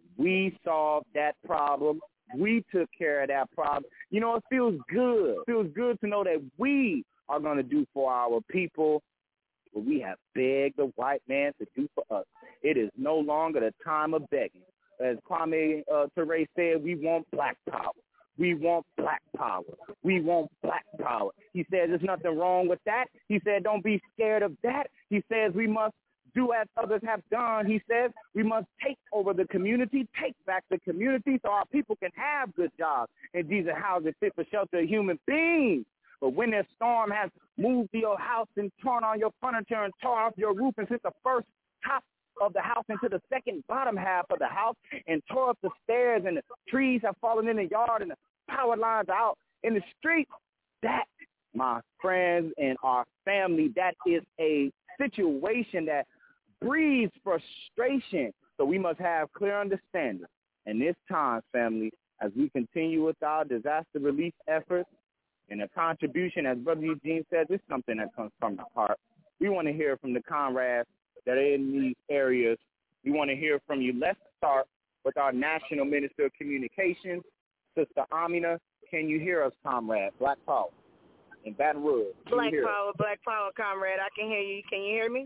We solved that problem. We took care of that problem. You know, it feels good. It feels good to know that we are going to do for our people what we have begged the white man to do for us. It is no longer the time of begging. As Kwame Ture said, we want black power. We want black power. We want black power. He says there's nothing wrong with that. He said don't be scared of that. He says we must do as others have done. He says we must take over the community, take back the community so our people can have good jobs and decent houses fit for shelter of human beings. But when this storm has moved to your house and torn on your furniture and tore off your roof and sent the first top of the house into the second bottom half of the house and tore up the stairs and the trees have fallen in the yard and the power lines are out in the street, that, my friends and our family, that is a situation that breeds frustration. So we must have clear understanding. And this time, family, as we continue with our disaster relief efforts and a contribution, as Brother Eugene said, this is something that comes from the heart. We want to hear from the comrades that are in these areas. We want to hear from you. Let's start with our National Minister of Communications, Sister Amina. Can you hear us, comrade? Black Power in Baton Rouge. Black Power, comrade. I can hear you. Can you hear me?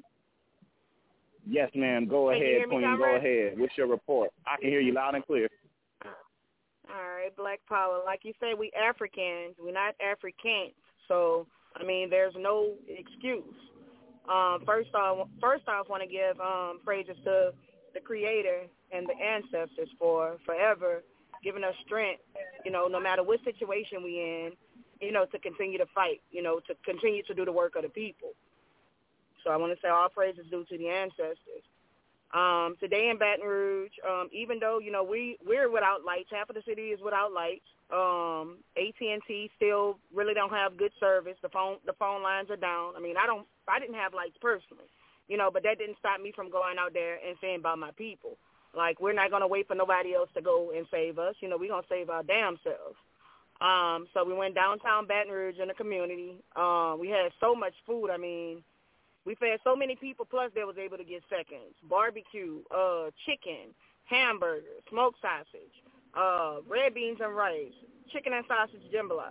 Yes, ma'am. Go ahead, Queen. Go ahead. What's your report? I can hear you loud and clear. All right, Black Power. Like you say, we Africans. We're not Africans. So, I mean, there's no excuse. First off, want to give praises to the Creator and the ancestors for forever giving us strength, no matter what situation we in, to continue to fight, to continue to do the work of the people. So I want to say all praise is due to the ancestors. Today in Baton Rouge, even though, we're without lights, half of the city is without lights. AT&T still really don't have good service. The phone lines are down. I mean, I didn't have lights personally, but that didn't stop me from going out there and saying about my people. Like, we're not going to wait for nobody else to go and save us. We're going to save our damn selves. So we went downtown Baton Rouge in the community. We had so much food. I mean, we fed so many people, plus they was able to get seconds. Barbecue, chicken, hamburger, smoked sausage, red beans and rice, chicken and sausage jambalaya.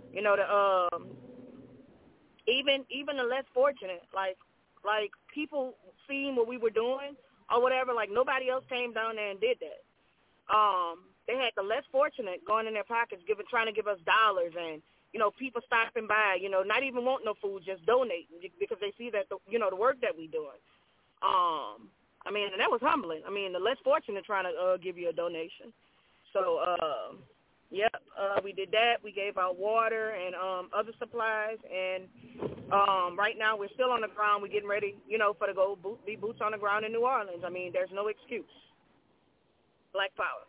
Even the less fortunate, like people seeing what we were doing or whatever, like nobody else came down there and did that. They had the less fortunate going in their pockets, trying to give us dollars, and people stopping by, not even wanting no food, just donating because they see that the work that we doing. I mean, and that was humbling. I mean, the less fortunate trying to give you a donation. So, we did that. We gave out water and other supplies, and right now we're still on the ground. We're getting ready, for to be boots on the ground in New Orleans. I mean, there's no excuse. Black Power.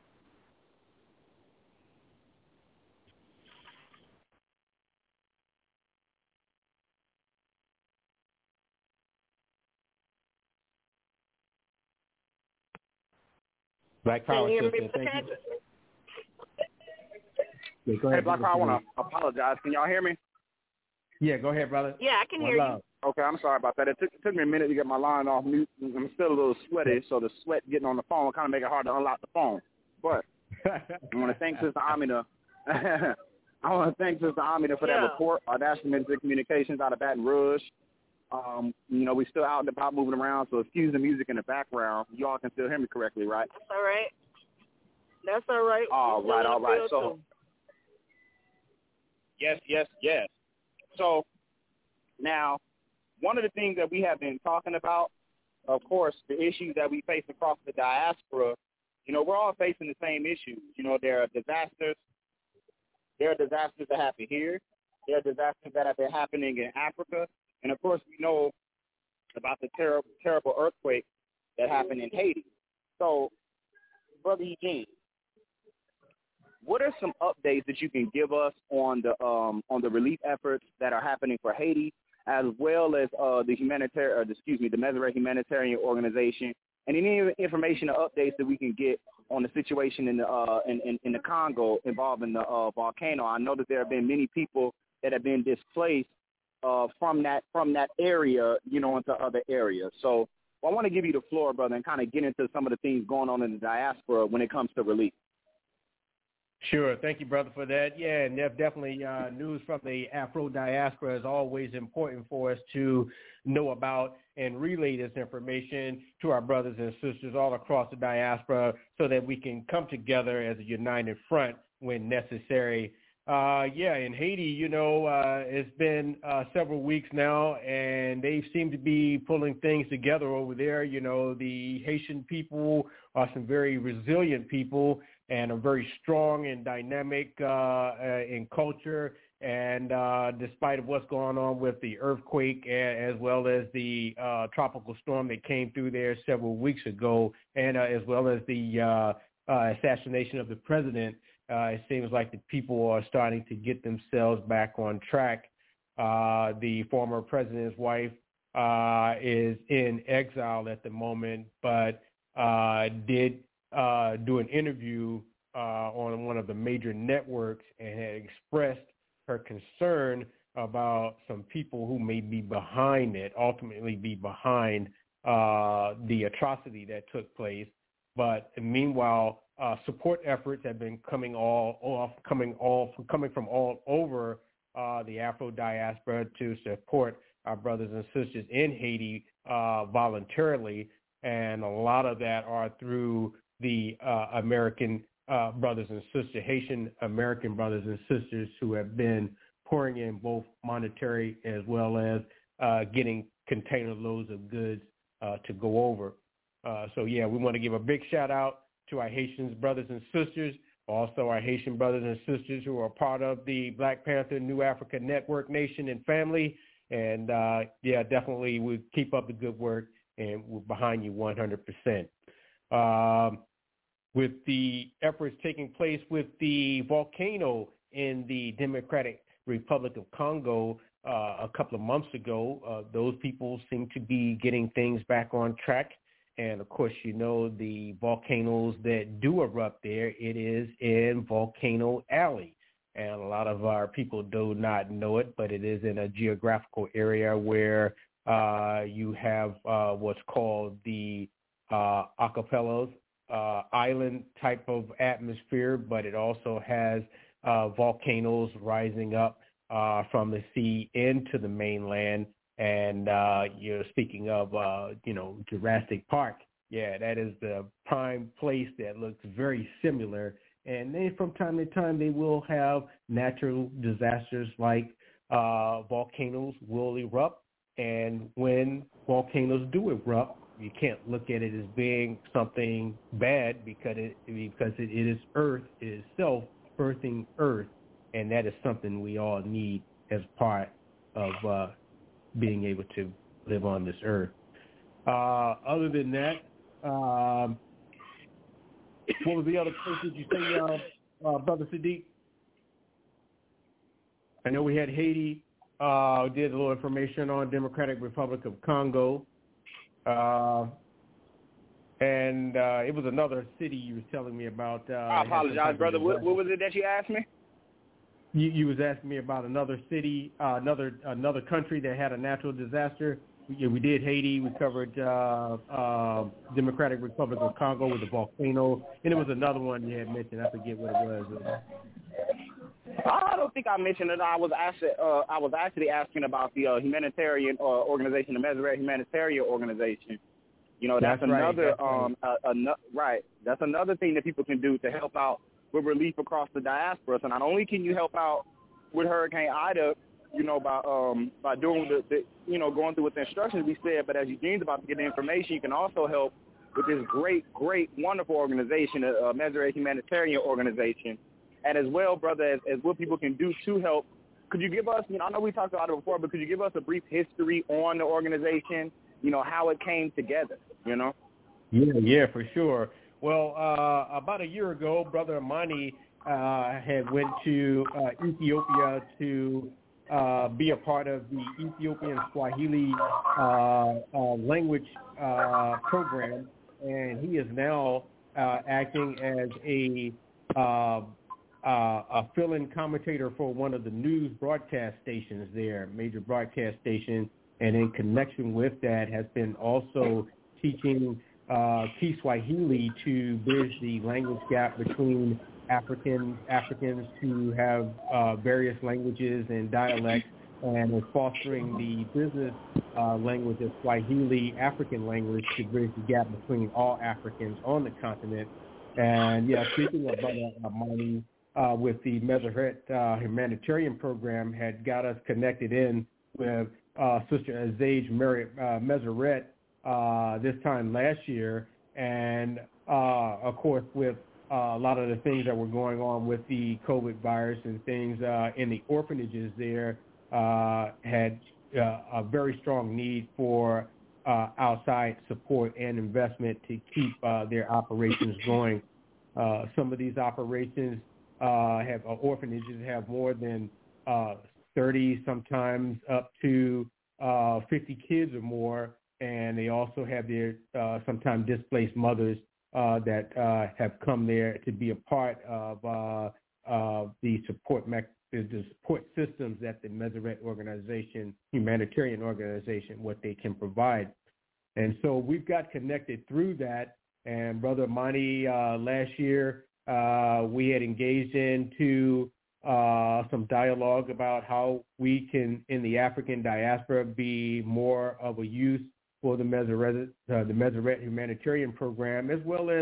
Black Power. Thank you. Yeah, go ahead, hey, Black Power, I want to apologize. Can y'all hear me? Yeah, go ahead, brother. Yeah, I can hear you. Okay, I'm sorry about that. It took me a minute to get my line off mute. I'm still a little sweaty, so the sweat getting on the phone kind of make it hard to unlock the phone. But I want to thank Sister Amina. I want to thank Sister Amina for that report. Our National Ministry of Communications out of Baton Rouge. We still out and about moving around, so excuse the music in the background. You all can still hear me correctly, right? That's all right. That's all right. All right. So, yes. So, now, one of the things that we have been talking about, of course, the issues that we face across the diaspora, we're all facing the same issues. There are disasters. There are disasters that happen here. There are disasters that have been happening in Africa. And, of course, we know about the terrible earthquake that happened in Haiti. So, Brother Eugene, what are some updates that you can give us on the relief efforts that are happening for Haiti, as well as the Meseret Humanitarian Organization, and any information or updates that we can get on the situation in the Congo involving the volcano? I know that there have been many people that have been displaced from that area, into other areas. So I want to give you the floor, brother, and kind of get into some of the things going on in the diaspora when it comes to relief. Sure. Thank you, brother, for that. Yeah, and definitely news from the Afro diaspora is always important for us to know about and relay this information to our brothers and sisters all across the diaspora so that we can come together as a united front when necessary. In Haiti, it's been several weeks now, and they seem to be pulling things together over there. The Haitian people are some very resilient people and are very strong and dynamic in culture. And despite of what's going on with the earthquake as well as the tropical storm that came through there several weeks ago, and as well as the assassination of the president, it seems like the people are starting to get themselves back on track. The former president's wife is in exile at the moment, but did do an interview on one of the major networks and had expressed her concern about some people who may be ultimately be behind the atrocity that took place. But meanwhile, support efforts have been coming from all over the Afro diaspora to support our brothers and sisters in Haiti voluntarily, and a lot of that are through the American brothers and sisters, Haitian American brothers and sisters who have been pouring in both monetary as well as getting container loads of goods to go over. We want to give a big shout out to our Haitian brothers and sisters, also our Haitian brothers and sisters who are part of the Black Panther New Africa Network Nation and family. And definitely we keep up the good work, and we're behind you 100%. With the efforts taking place with the volcano in the Democratic Republic of Congo a couple of months ago, those people seem to be getting things back on track. And, of course, the volcanoes that do erupt there, it is in Volcano Alley. And a lot of our people do not know it, but it is in a geographical area where you have what's called the archipelagos, island type of atmosphere, but it also has volcanoes rising up from the sea into the mainland. And you're speaking of, Jurassic Park. Yeah, that is the prime place that looks very similar. And then from time to time, they will have natural disasters like volcanoes will erupt. And when volcanoes do erupt, you can't look at it as being something bad because it is Earth itself birthing Earth, and that is something we all need as part of being able to live on this earth. Other than that, what was the other places you say, Brother Sadiq? I know we had Haiti, did a little information on Democratic Republic of Congo, and it was another city you were telling me about. I apologize, brother. What was it that you asked me? You was asking me about another city, another country that had a natural disaster. We did Haiti. We covered Democratic Republic of Congo with the volcano, and it was another one you had mentioned. I forget what it was. I don't think I mentioned it. I was actually asking about the humanitarian organization, the Meseret Humanitarian Organization. That's another right. That's another thing that people can do to help out with relief across the diaspora. So not only can you help out with Hurricane Ida, by doing the going through with the instructions we said, but as Eugene's about to get the information, you can also help with this great, wonderful organization, the Meseret Humanitarian Organization. And as well, brother, as what people can do to help, could you give us, I know we talked about it before, but could you give us a brief history on the organization, how it came together, Yeah, for sure. Well, about a year ago, Brother Amani had went to Ethiopia to be a part of the Ethiopian Swahili language program, and he is now acting as a fill-in commentator for one of the news broadcast stations there, major broadcast station, and in connection with that has been also teaching Kiswahili to bridge the language gap between Africans who have various languages and dialects, and is fostering the business language of Swahili, African language, to bridge the gap between all Africans on the continent. And speaking of Brother Amani, with the Meseret humanitarian program, had got us connected in with Sister Azage Meseret this time last year, and of course with a lot of the things that were going on with the COVID virus and things in the orphanages there had a very strong need for outside support and investment to keep their operations going. Some of these operations orphanages have more than 30, sometimes up to 50 kids or more, and they also have their sometimes displaced mothers that have come there to be a part of the support systems that the Meseret organization, humanitarian organization, what they can provide. And so we've got connected through that. And Brother Amani, last year, we had engaged into some dialogue about how we can, in the African diaspora, be more of a use for the Meseret humanitarian program, as well as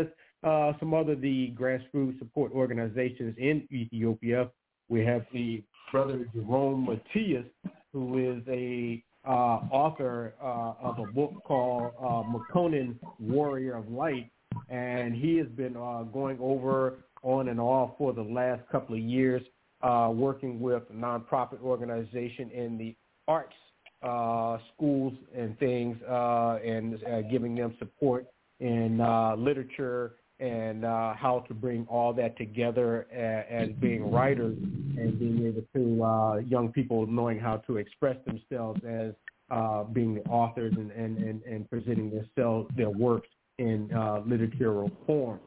some other the grassroots support organizations in Ethiopia. We have the brother Jerome Matthias, who is a author of a book called Makonnen, Warrior of Light, and he has been going over on and off for the last couple of years, working with a nonprofit organization in the arts schools and things, and giving them support in literature and how to bring all that together as being writers and being able to young people knowing how to express themselves as being the authors and presenting their works in literary form.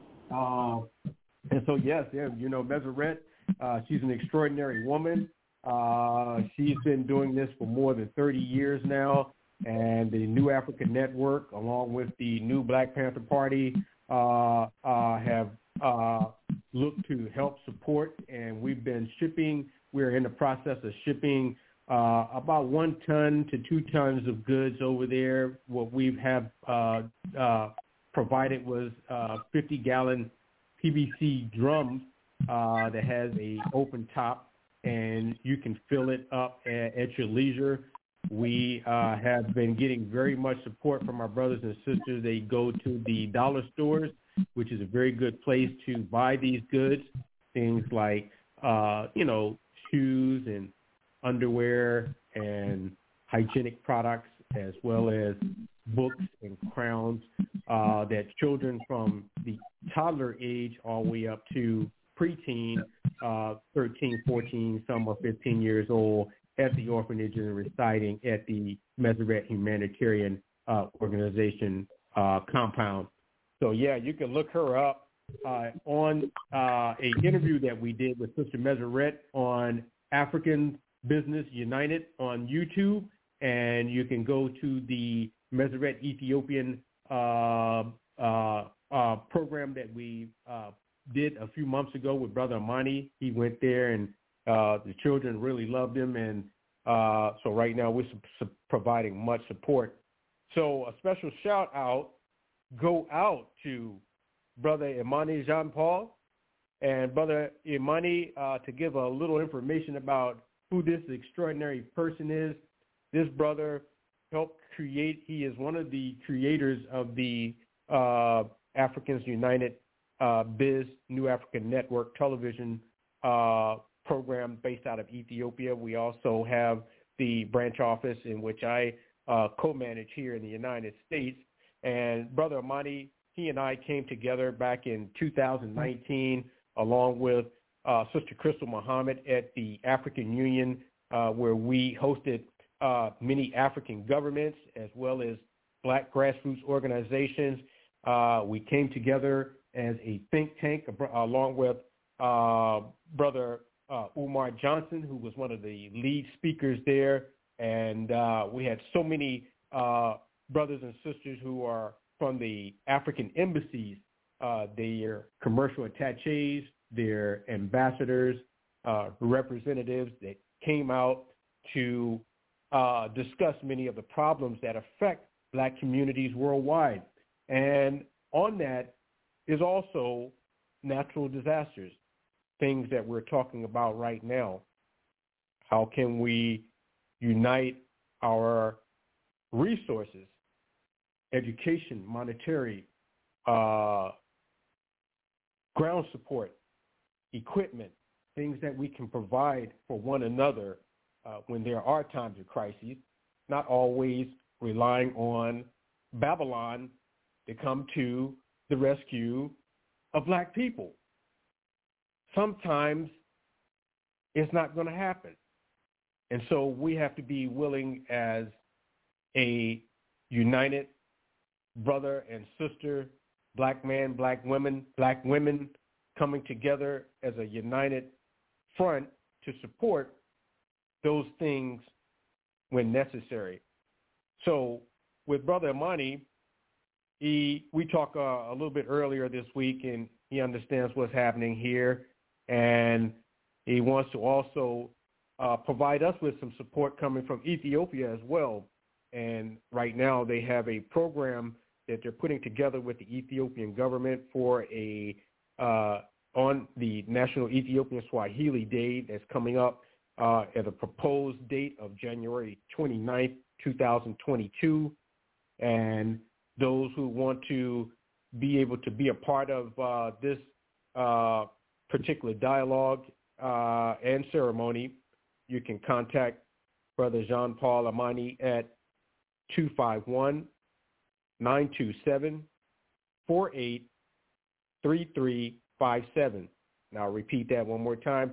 And so, yes, Meseret, she's an extraordinary woman. She's been doing this for more than 30 years now, and the New African Network, along with the New Black Panther Party, have looked to help support, and we've been shipping. We're in the process of shipping about 1 ton to 2 tons of goods over there. What we have provided was 50-gallon PVC drums that has a open top, and you can fill it up at your leisure. We have been getting very much support from our brothers and sisters. They go to the dollar stores, which is a very good place to buy these goods, things like, shoes and underwear and hygienic products, as well as books and crowns that children from the toddler age all the way up to preteen, 13, 14, some are 15 years old, at the orphanage and residing at the Meseret Humanitarian Organization compound. So, yeah, you can look her up on a interview that we did with Sister Meseret on African Business United on YouTube, and you can go to the Meseret Ethiopian program that we did a few months ago with Brother Amani. He went there, and the children really loved him, and so right now we're providing much support. So a special shout-out go out to Brother Imani Jean-Paul and Brother Imani to give a little information about who this extraordinary person is. This brother helped create, he is one of the creators of the Africans United Biz New African Network television program based out of Ethiopia. We also have the branch office in which I co-manage here in the United States. And Brother Amani, he and I came together back in 2019 along with Sister Crystal Muhammad at the African Union, where we hosted many African governments as well as black grassroots organizations. We came together as a think tank along with Brother Umar Johnson, who was one of the lead speakers there. And we had so many brothers and sisters who are from the African embassies, their commercial attaches, their ambassadors, representatives that came out to discuss many of the problems that affect black communities worldwide. And on that is also natural disasters, things that we're talking about right now. How can we unite our resources, education, monetary, ground support, equipment, things that we can provide for one another when there are times of crises, not always relying on Babylon to come to the rescue of black people. Sometimes it's not going to happen. And so we have to be willing as a united brother and sister, black man, black women coming together as a united front to support those things when necessary. So with Brother Imani, we talked a little bit earlier this week, and he understands what's happening here, and he wants to also provide us with some support coming from Ethiopia as well. And right now they have a program that they're putting together with the Ethiopian government for on the National Ethiopian Swahili Day that's coming up at a proposed date of January 29th, 2022. And those who want to be able to be a part of this particular dialogue and ceremony, you can contact Brother Jean-Paul Amani at 251-927-483357. Now I'll repeat that one more time,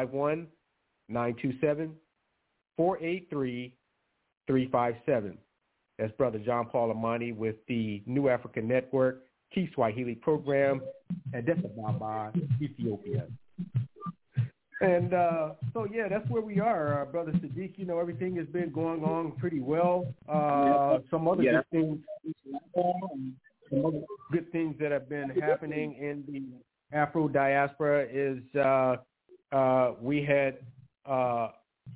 251-927-483357. That's Brother Jean-Paul Amani with the New African Network Kiswahili program at Addis Ababa, Ethiopia. And so, yeah, that's where we are, Brother Sadiq. You know, everything has been going on pretty well. Some other good things that have been happening in the Afro diaspora is we had a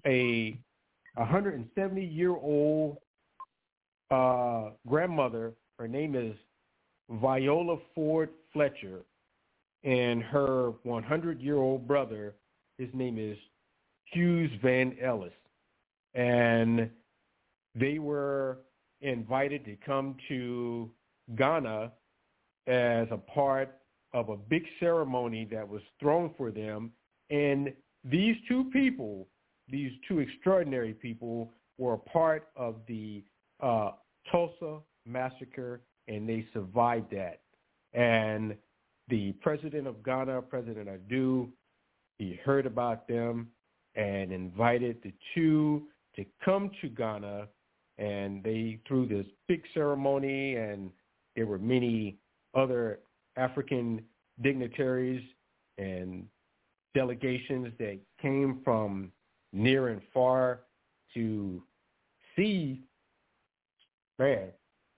170-year-old grandmother. Her name is Viola Ford Fletcher, and her 100-year-old brother, his name is Hughes Van Ellis. And they were invited to come to Ghana as a part of a big ceremony that was thrown for them. And these two people, these two extraordinary people, were a part of the Tulsa massacre, and they survived that. And the president of Ghana, President Adu, he heard about them and invited the two to come to Ghana, and they threw this big ceremony, and there were many other African dignitaries and delegations that came from near and far to see, man,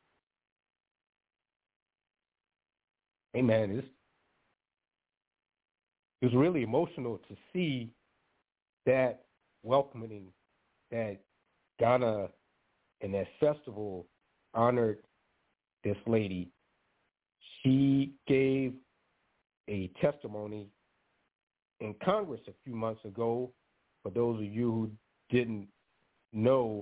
hey man, it was really emotional to see that welcoming that Ghana and that festival honored this lady. She gave a testimony in Congress a few months ago. For those of you who didn't know,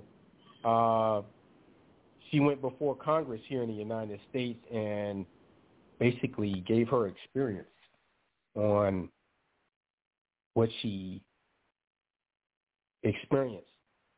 she went before Congress here in the United States and basically gave her experience on what she experienced.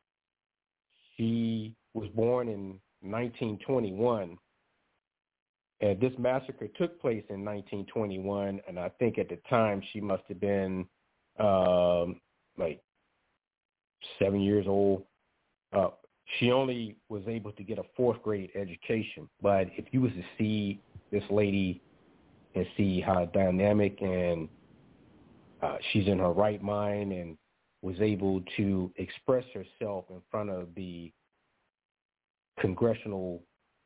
She was born in 1921, and this massacre took place in 1921, and I think at the time she must have been like 7 years old. She only was able to get a fourth grade education, but if you was to see this lady and see how dynamic and she's in her right mind and was able to express herself in front of the congressional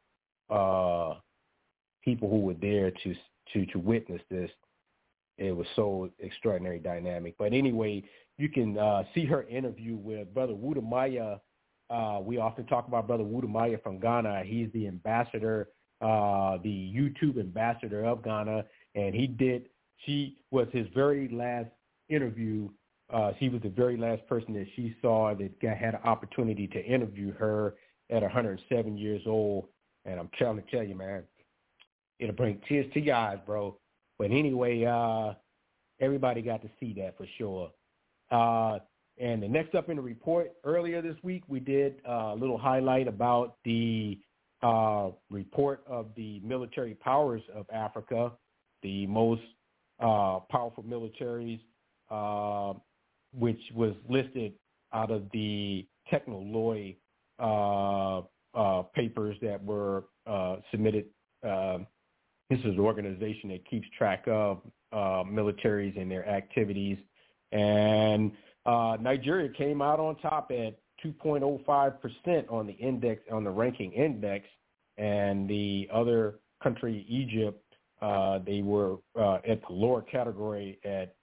people who were there to witness this. It was so extraordinary dynamic. But anyway, you can see her interview with Brother Wudamaya. We often talk about Brother Wudamaya from Ghana. He's the ambassador, the YouTube ambassador of Ghana, and she was his very last interview. She was the very last person that she saw that had an opportunity to interview her at 107 years old. And I'm trying to tell you, man, it'll bring tears to your eyes, bro. But anyway, everybody got to see that for sure. And the next up in the report, earlier this week, we did a little highlight about the report of the military powers of Africa, the most powerful militaries, which was listed out of the Technoloy papers that were submitted. This is an organization that keeps track of militaries and their activities. And Nigeria came out on top at 2.05% on the index, on the ranking index, and the other country, Egypt, they were at the lower category at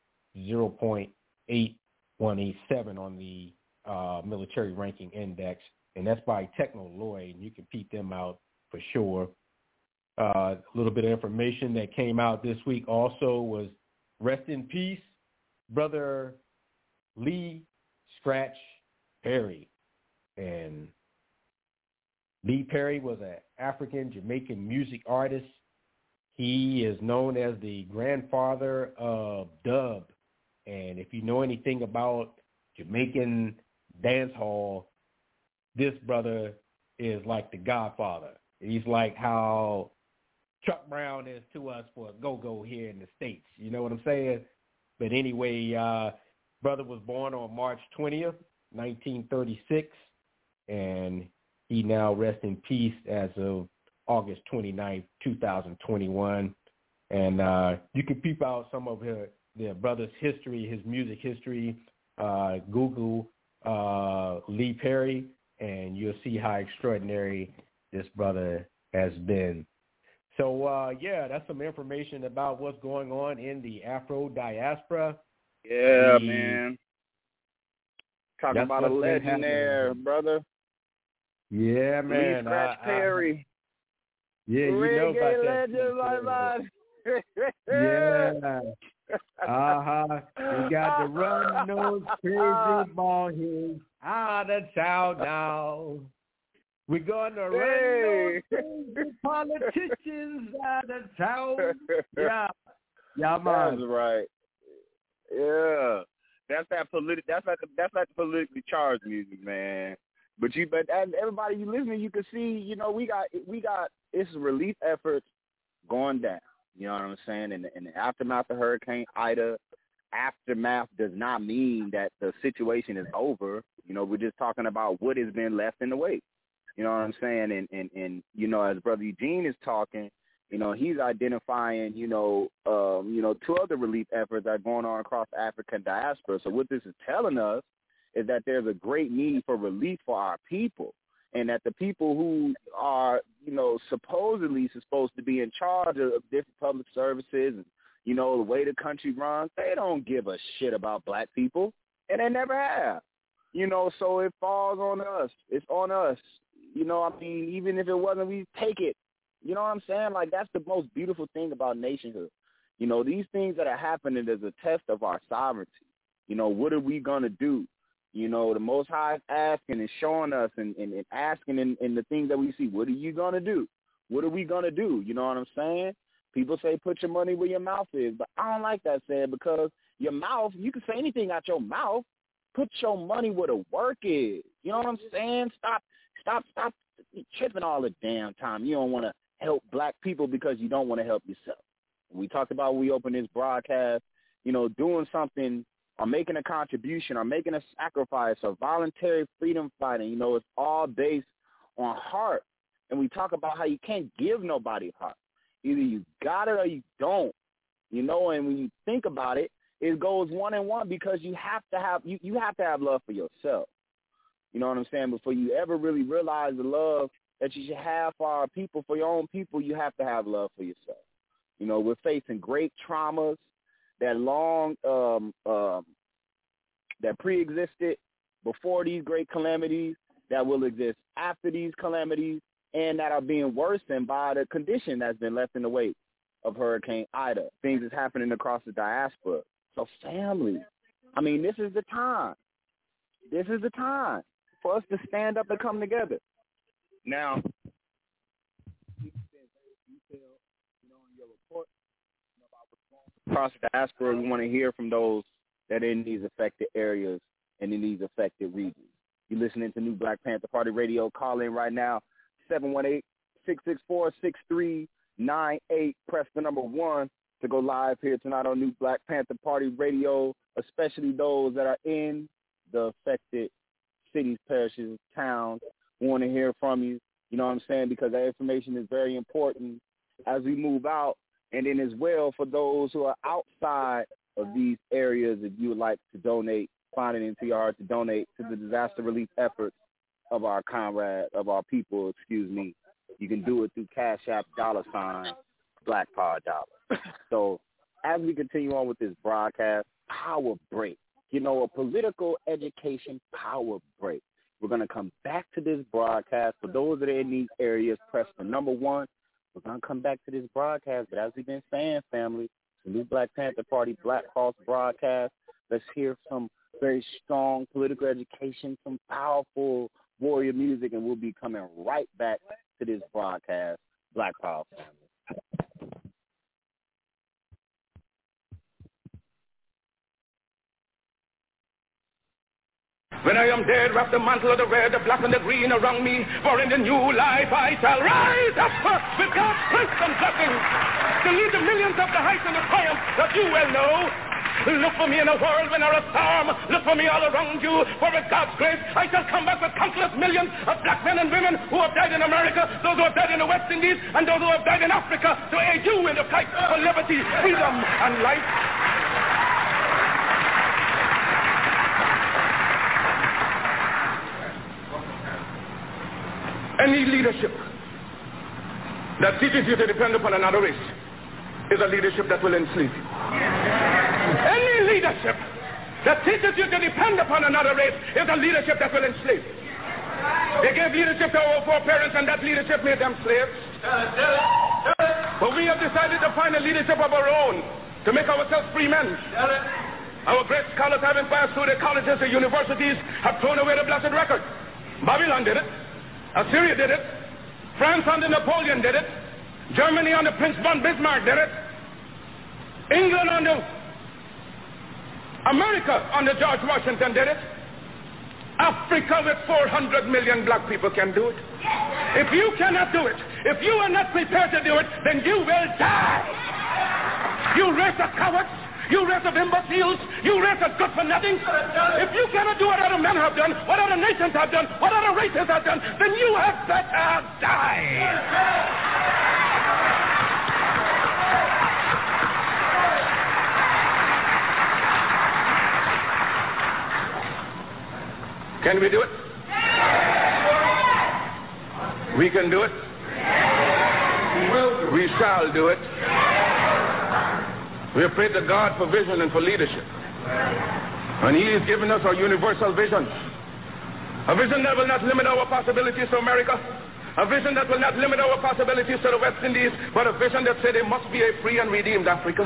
0.8187 on the military ranking index, and that's by Technoloy, and you can peep them out for sure. A little bit of information that came out this week also was rest in peace, Brother Lee Scratch Perry. And Lee Perry was an African-Jamaican music artist. He is known as the grandfather of dub. And if you know anything about Jamaican dance hall, this brother is like the godfather. He's like how Chuck Brown is to us for a go-go here in the States. You know what I'm saying? But anyway, brother was born on March 20th, 1936, and he now rests in peace as of August 29th, 2021. And you can peep out some of the brother's history, his music history. Google Lee Perry, and you'll see how extraordinary this brother has been. So, that's some information about what's going on in the Afro diaspora. Yeah, man. Talking about a legend there, brother. Yeah, man. Lee Scratch Perry. Yeah, you know about that. Legend, yeah. We got to run those crazy ball heads out of town now. We're going to run those crazy politicians out of town. Yeah. Yeah, man. That's right. Yeah. That's like the politically charged music, man. But everybody you listening, you can see, we got it's relief efforts going down. You know what I'm saying? In the aftermath of Hurricane Ida, aftermath does not mean that the situation is over. We're just talking about what has been left in the wake. You know what I'm saying? And as Brother Eugene is talking, he's identifying, two other relief efforts that are going on across the African diaspora. So what this is telling us is that there's a great need for relief for our people, and that the people who are, supposedly supposed to be in charge of different public services and, the way the country runs, they don't give a shit about black people, and they never have. So it falls on us. It's on us. Even if it wasn't, we take it. You know what I'm saying? Like, that's the most beautiful thing about nationhood. These things that are happening is a test of our sovereignty. What are we going to do? The Most High is asking and showing us and asking in the things that we see, what are you going to do? What are we going to do? You know what I'm saying? People say put your money where your mouth is, but I don't like that saying, because your mouth, you can say anything out your mouth. Put your money where the work is. You know what I'm saying? Stop tripping all the damn time. You don't want to help black people because you don't want to help yourself. We talked about when we opened this broadcast, doing something or making a contribution or making a sacrifice or voluntary freedom fighting. It's all based on heart. And we talk about how you can't give nobody heart. Either you got it or you don't. And when you think about it, it goes one and one, because you have to have you have to have love for yourself. You know what I'm saying? Before you ever really realize the love that you should have for our people, for your own people, you have to have love for yourself. We're facing great traumas that that pre-existed before these great calamities, that will exist after these calamities, and that are being worsened by the condition that's been left in the wake of Hurricane Ida. Things that's happening across the diaspora. So family, this is the time. This is the time for us to stand up and come together. Now, across the diaspora, we want to hear from those that are in these affected areas and in these affected regions. You're listening to New Black Panther Party Radio. Call in right now, 718-664-6398. Press the number 1 to go live here tonight on New Black Panther Party Radio, especially those that are in the affected cities, parishes, towns. We want to hear from you, you know what I'm saying, because that information is very important as we move out. And then as well, for those who are outside of these areas, if you would like to donate, find it into your heart to donate to the disaster relief efforts of our people, you can do it through Cash App, $ Black Power Dollar. So as we continue on with this broadcast, power break, a political education power break. We're going to come back to this broadcast. For those that are in these areas, press the number 1. We're going to come back to this broadcast, but as we've been saying, family, the new Black Panther Party Black Cross broadcast, let's hear some very strong political education, some powerful warrior music, and we'll be coming right back to this broadcast, Black Power family. When I am dead, wrap the mantle of the red, the black and the green around me, for in the new life I shall rise up with God's grace and blessing to lead the millions of the heights and the triumph that you well know. Look for me in a world when there is storm. Look for me all around you, for with God's grace I shall come back with countless millions of black men and women who have died in America, those who have died in the West Indies, and those who have died in Africa to aid you in the fight for liberty, freedom, and life. Any leadership that teaches you to depend upon another race is a leadership that will enslave you. Any leadership that teaches you to depend upon another race is a leadership that will enslave you. They gave leadership to our foreparents, and that leadership made them slaves. But we have decided to find a leadership of our own to make ourselves free men. Our great scholars have passed through the colleges and universities have thrown away the blessed record. Babylon did it. Assyria did it. France under Napoleon did it. Germany under Prince von Bismarck did it. England under America under George Washington did it. Africa with 400 million black people can do it. If you cannot do it, if you are not prepared to do it, then you will die. You race of cowards. You race of imbeciles, you race of good for nothing. If you cannot do what other men have done, what other nations have done, what other races have done, then you have better die. Can we do it? We can do it. We shall do it. We have prayed to God for vision and for leadership. And He has given us our universal vision. A vision that will not limit our possibilities to America. A vision that will not limit our possibilities to the West Indies, but a vision that said there must be a free and redeemed Africa.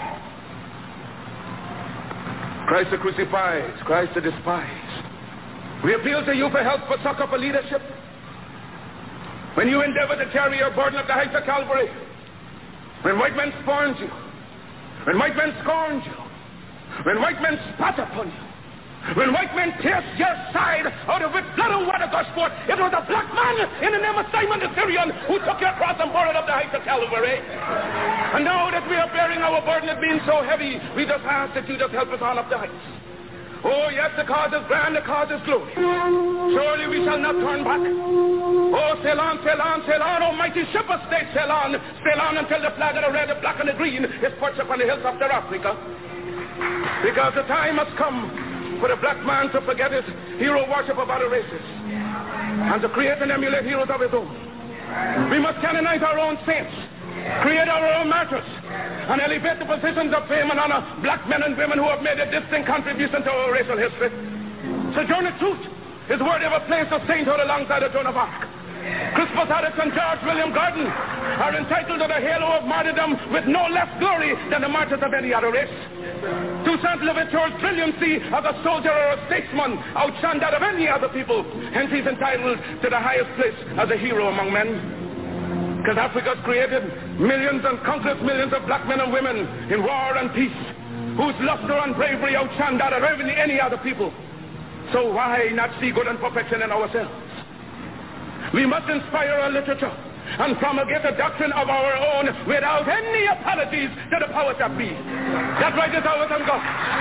Christ the crucified, Christ the despised. We appeal to you for help, for succor, for leadership. When you endeavor to carry your burden up the heights of Calvary, when white men scorned you, when white men scorned you, when white men spat upon you, when white men pierced your side out of which blood and water gushed forth, it was a black man in the name of Simon the Syrian who took your cross and bore it up the heights of Calvary. And now that we are bearing our burden, it being so heavy, we just ask that you just help us on up the heights. Oh yes, the cause is grand, the cause is glory. Surely we shall not turn back. Oh, sail on, sail on, sail on, almighty ship of state, sail on until the flag of the red, the black, and the green is perched upon the hills of Africa. Because the time has come for the black man to forget his hero worship of other races and to create and emulate heroes of his own. We must canonize our own saints, create our own martyrs, and elevate the positions of fame and honor black men and women who have made a distinct contribution to our racial history. Sojourner Truth is worthy of a place of sainthood alongside of Joan of Arc. Crispus Attucks and George William Gordon are entitled to the halo of martyrdom with no less glory than the martyrs of any other race. Toussaint Louverture's brilliancy as a soldier or a statesman outshone that of any other people. Hence he's entitled to the highest place as a hero among men. Because Africa's created millions and countless millions of black men and women in war and peace, whose luster and bravery outshone that of any other people. So why not see good and perfection in ourselves? We must inspire our literature and promulgate a doctrine of our own without any apologies to the powers that be. That right is ours and God.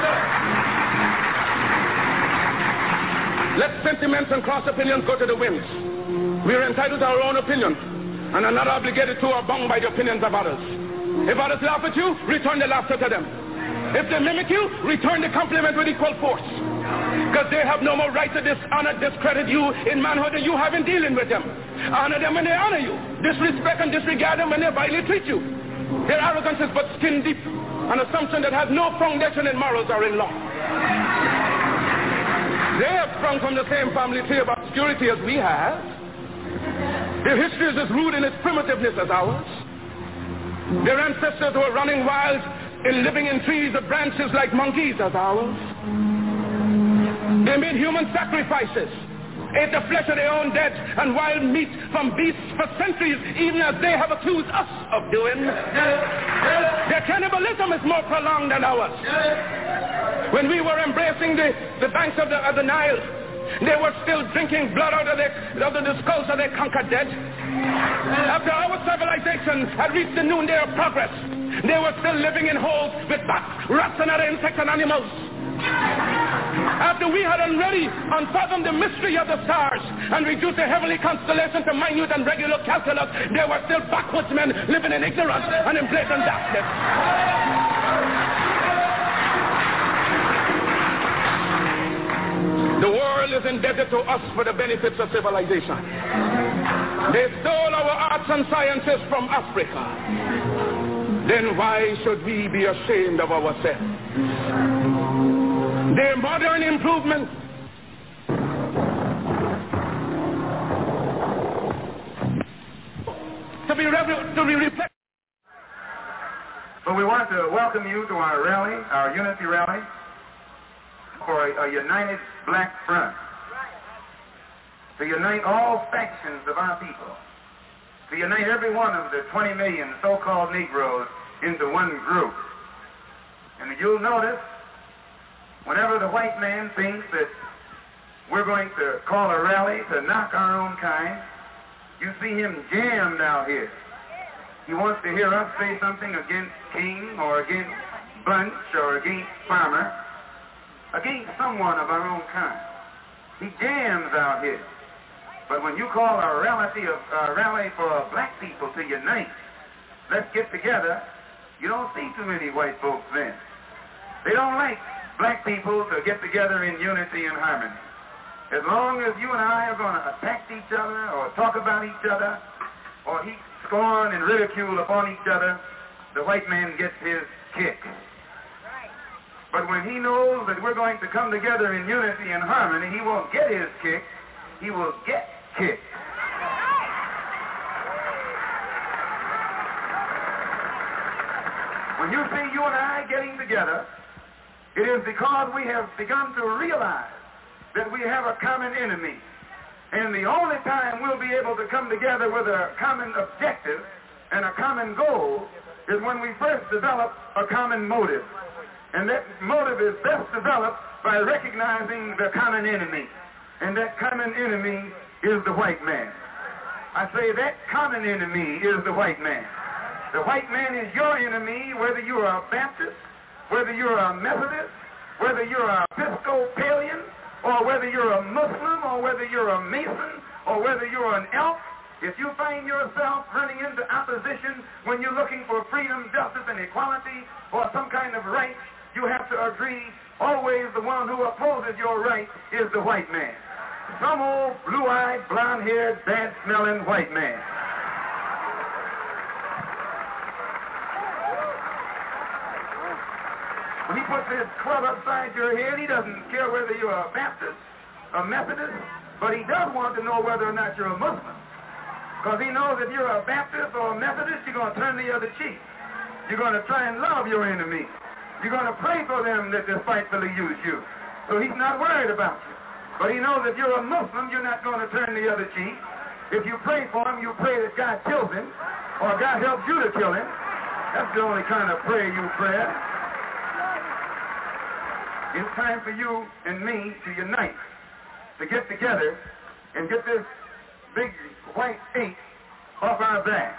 Let sentiments and cross opinions go to the winds. We are entitled to our own opinion and are not obligated to or bound by the opinions of others. If others laugh at you, return the laughter to them. If they mimic you, return the compliment with equal force. Because they have no more right to dishonor, discredit you in manhood than you have in dealing with them. Honor them when they honor you. Disrespect and disregard them when they vilely treat you. Their arrogance is but skin deep, an assumption that has no foundation in morals or in law. They have sprung from the same family tree of obscurity as we have. Their history is as rude in its primitiveness as ours. Their ancestors were running wild and living in trees of branches like monkeys as ours. They made human sacrifices, ate the flesh of their own dead and wild meat from beasts for centuries, even as they have accused us of doing. Their cannibalism is more prolonged than ours. When we were embracing the banks of the Nile, they were still drinking blood out of the skulls of their conquered dead. After our civilization had reached the noonday of progress, they were still living in holes with bats, rats, and other insects and animals. After we had already unfathomed the mystery of the stars and reduced the heavenly constellation to minute and regular calculus, there were still backwoods men living in ignorance and in blatant darkness. The world is indebted to us for the benefits of civilization. They stole our arts and sciences from Africa. Then why should we be ashamed of ourselves? Their modern improvements to be reflected. So we want to welcome you to our rally, our unity rally, for a united black front, to unite all factions of our people, to unite every one of the 20 million so-called Negroes into one group. And you'll notice, whenever the white man thinks that we're going to call a rally to knock our own kind, you see him jammed out here. He wants to hear us say something against King or against Bunch or against Farmer, against someone of our own kind. He jams out here. But when you call a rally for black people to unite, let's get together, you don't see too many white folks then. They don't like black people to get together in unity and harmony. As long as you and I are going to attack each other or talk about each other or heap scorn and ridicule upon each other, the white man gets his kick. But when he knows that we're going to come together in unity and harmony, he won't get his kick, he will get kicked. When you see you and I getting together, it is because we have begun to realize that we have a common enemy. And the only time we'll be able to come together with a common objective and a common goal is when we first develop a common motive. And that motive is best developed by recognizing the common enemy. And that common enemy is the white man. I say that common enemy is the white man. The white man is your enemy, whether you are a Baptist, whether you're a Methodist, whether you're a Episcopalian, or whether you're a Muslim, or whether you're a Mason, or whether you're an elk. If you find yourself running into opposition when you're looking for freedom, justice, and equality, or some kind of right, you have to agree, always the one who opposes your right is the white man. Some old blue-eyed, blonde-haired, bad-smelling white man. When he puts his club upside your head, he doesn't care whether you're a Baptist, a Methodist, but he does want to know whether or not you're a Muslim. Because he knows if you're a Baptist or a Methodist, you're going to turn the other cheek. You're going to try and love your enemy. You're going to pray for them that despitefully use you. So he's not worried about you. But he knows if you're a Muslim, you're not going to turn the other cheek. If you pray for him, you pray that God kills him, or God helps you to kill him. That's the only kind of prayer you pray. It's time for you and me to unite, to get together and get this big white ache off our back.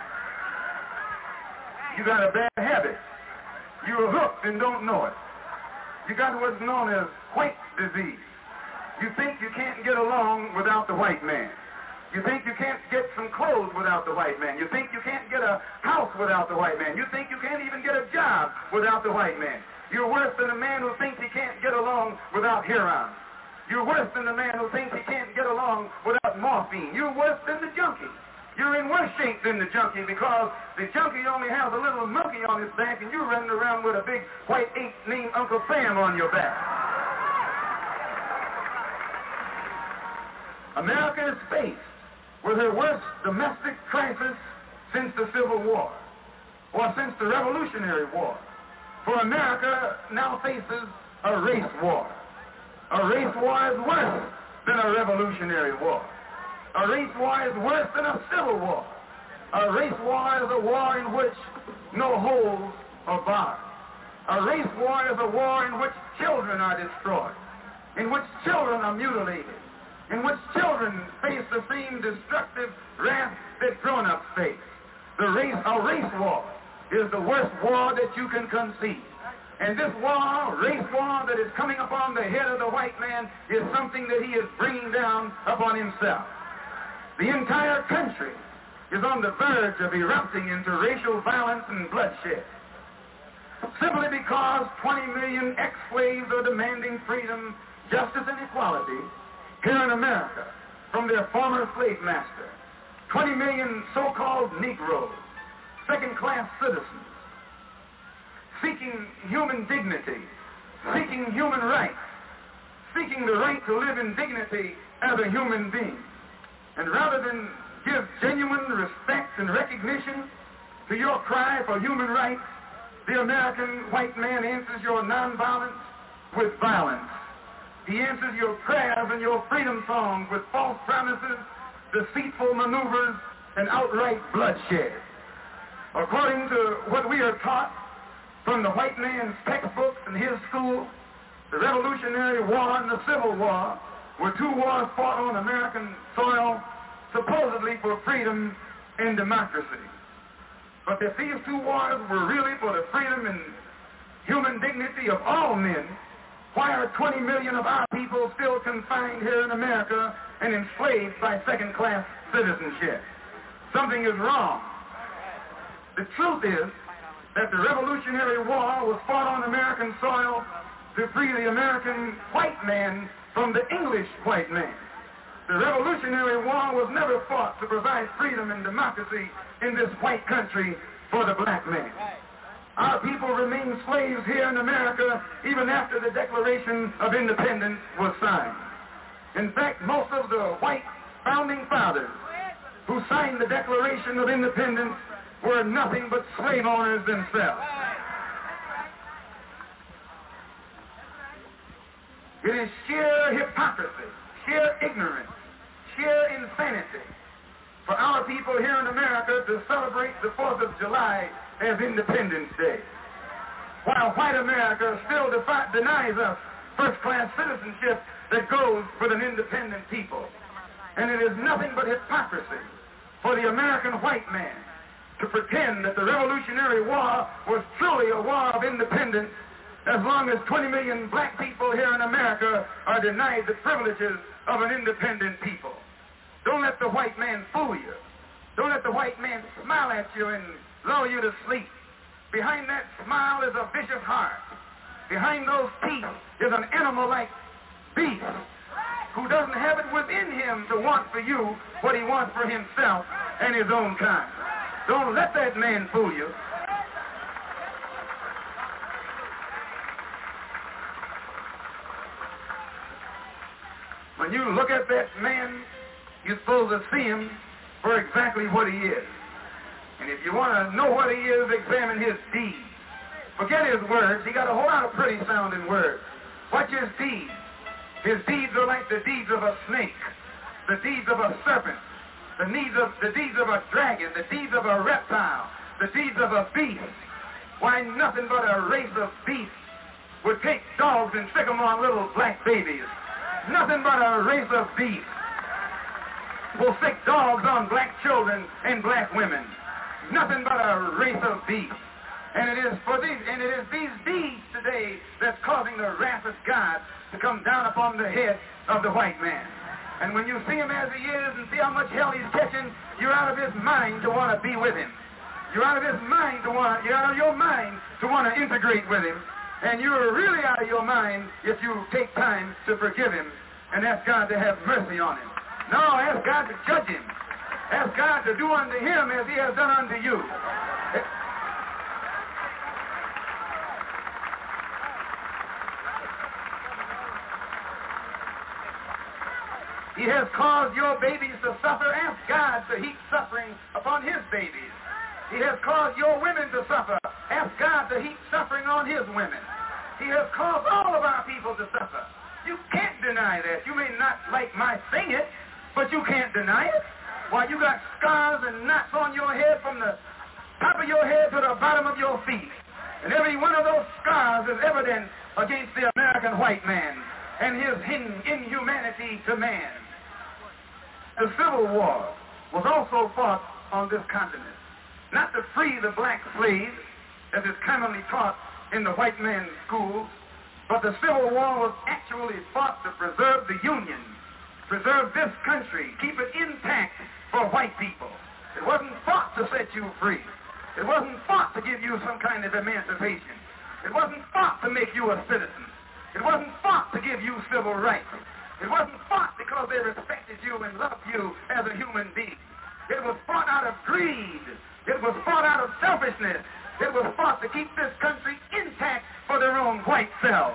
You got a bad habit. You're hooked and don't know it. You got what's known as white disease. You think you can't get along without the white man. You think you can't get some clothes without the white man. You think you can't get a house without the white man. You think you can't even get a job without the white man. You're worse than a man who thinks he can't get along without heroin. You're worse than the man who thinks he can't get along without morphine. You're worse than the junkie. You're in worse shape than the junkie because the junkie only has a little monkey on his back and you're running around with a big white ape named Uncle Sam on your back. America is faced with her worst domestic crisis since the Civil War, or since the Revolutionary War. For America now faces a race war. A race war is worse than a revolutionary war. A race war is worse than a civil war. A race war is a war in which no holes are barred. A race war is a war in which children are destroyed, in which children are mutilated, in which children face the same destructive wrath that grown-ups face. A race war is the worst war that you can conceive. And this war, race war that is coming upon the head of the white man, is something that he is bringing down upon himself. The entire country is on the verge of erupting into racial violence and bloodshed, simply because 20 million ex-slaves are demanding freedom, justice, and equality here in America from their former slave master. 20 million so-called Negroes, second-class citizens, seeking human dignity, seeking human rights, seeking the right to live in dignity as a human being. And rather than give genuine respect and recognition to your cry for human rights, the American white man answers your nonviolence with violence. He answers your prayers and your freedom songs with false promises, deceitful maneuvers, and outright bloodshed. According to what we are taught from the white man's textbooks and his school, the Revolutionary War and the Civil War were two wars fought on American soil, supposedly for freedom and democracy. But if these two wars were really for the freedom and human dignity of all men, why are 20 million of our people still confined here in America and enslaved by second-class citizenship? Something is wrong. The truth is that the Revolutionary War was fought on American soil to free the American white man from the English white man. The Revolutionary War was never fought to provide freedom and democracy in this white country for the black man. Our people remain slaves here in America even after the Declaration of Independence was signed. In fact, most of the white founding fathers who signed the Declaration of Independence were nothing but slave owners themselves. It is sheer hypocrisy, sheer ignorance, sheer insanity for our people here in America to celebrate the 4th of July as Independence Day, while white America still denies us first-class citizenship that goes with an independent people. And it is nothing but hypocrisy for the American white man to pretend that the Revolutionary War was truly a war of independence as long as 20 million black people here in America are denied the privileges of an independent people. Don't let the white man fool you. Don't let the white man smile at you and lull you to sleep. Behind that smile is a vicious heart. Behind those teeth is an animal-like beast who doesn't have it within him to want for you what he wants for himself and his own kind. Don't let that man fool you. When you look at that man, you're supposed to see him for exactly what he is. And if you want to know what he is, examine his deeds. Forget his words. He got a whole lot of pretty sounding words. Watch his deeds. His deeds are like the deeds of a snake, the deeds of a serpent, the deeds of a dragon, the deeds of a reptile, the deeds of a beast. Why, nothing but a race of beasts would take dogs and stick them on little black babies. Nothing but a race of beasts will stick dogs on black children and black women. Nothing but a race of beasts. And it is these deeds today that's causing the wrath of God to come down upon the head of the white man. And when you see him as he is and see how much hell he's catching, you're out of his mind to want to be with him. You're out of his mind you're out of your mind to want to integrate with him. And you're really out of your mind if you take time to forgive him and ask God to have mercy on him. No, ask God to judge him. Ask God to do unto him as he has done unto you. He has caused your babies to suffer. Ask God to heap suffering upon his babies. He has caused your women to suffer. Ask God to heap suffering on his women. He has caused all of our people to suffer. You can't deny that. You may not like my saying it, but you can't deny it. Why, you got scars and knots on your head from the top of your head to the bottom of your feet. And every one of those scars is evidence against the American white man and his inhumanity to man. The Civil War was also fought on this continent, not to free the black slaves, as is commonly taught in the white man's schools, but the Civil War was actually fought to preserve the Union, preserve this country, keep it intact for white people. It wasn't fought to set you free. It wasn't fought to give you some kind of emancipation. It wasn't fought to make you a citizen. It wasn't fought to give you civil rights. It wasn't fought because they respected you and loved you as a human being. It was fought out of greed. It was fought out of selfishness. It was fought to keep this country intact for their own white selves.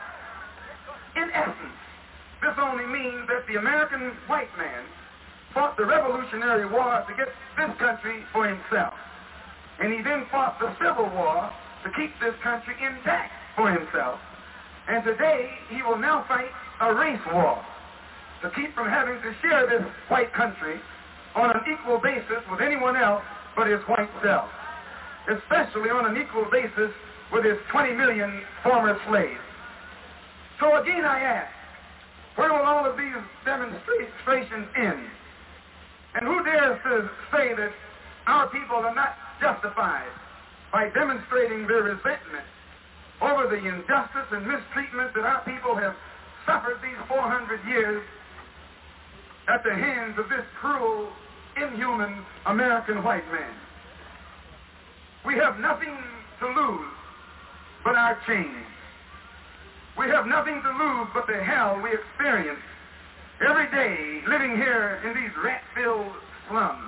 In essence, this only means that the American white man fought the Revolutionary War to get this country for himself. And he then fought the Civil War to keep this country intact for himself. And today, he will now fight a race war to keep from having to share this white country on an equal basis with anyone else but his white self, especially on an equal basis with his 20 million former slaves. So again I ask, where will all of these demonstrations end? And who dares to say that our people are not justified by demonstrating their resentment over the injustice and mistreatment that our people have suffered these 400 years at the hands of this cruel, inhuman American white man? We have nothing to lose but our chains. We have nothing to lose but the hell we experience every day living here in these rat-filled slums.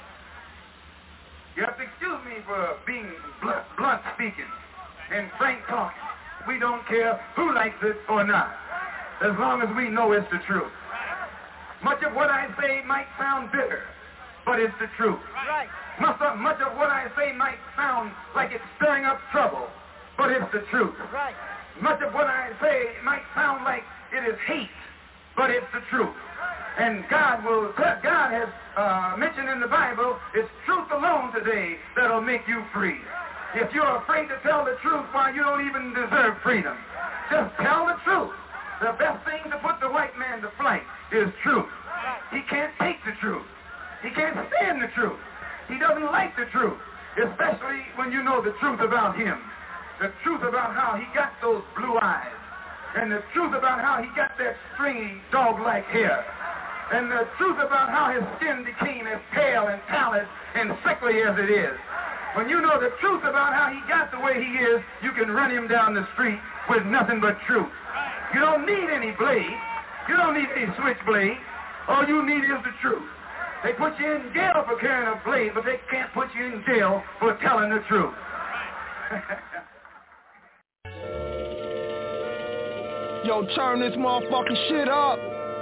You have to excuse me for being blunt speaking and frank talking. We don't care who likes it or not, as long as we know it's the truth. Much of what I say might sound bitter, but it's the truth. Right. Much of what I say might sound like it's stirring up trouble, but it's the truth. Right. Much of what I say might sound like it is hate, but it's the truth. And God has mentioned in the Bible, it's truth alone today that'll make you free. If you're afraid to tell the truth, why, you don't even deserve freedom. Just tell the truth. The best thing to put the white man to flight is truth. He can't take the truth. He can't stand the truth. He doesn't like the truth, especially when you know the truth about him. The truth about how he got those blue eyes, and the truth about how he got that stringy dog-like hair, and the truth about how his skin became as pale and pallid and sickly as it is. When you know the truth about how he got the way he is, you can run him down the street with nothing but truth. You don't need any blade. You don't need any switchblade. All you need is the truth. They put you in jail for carrying a blade, but they can't put you in jail for telling the truth. Yo, turn this motherfucking shit up.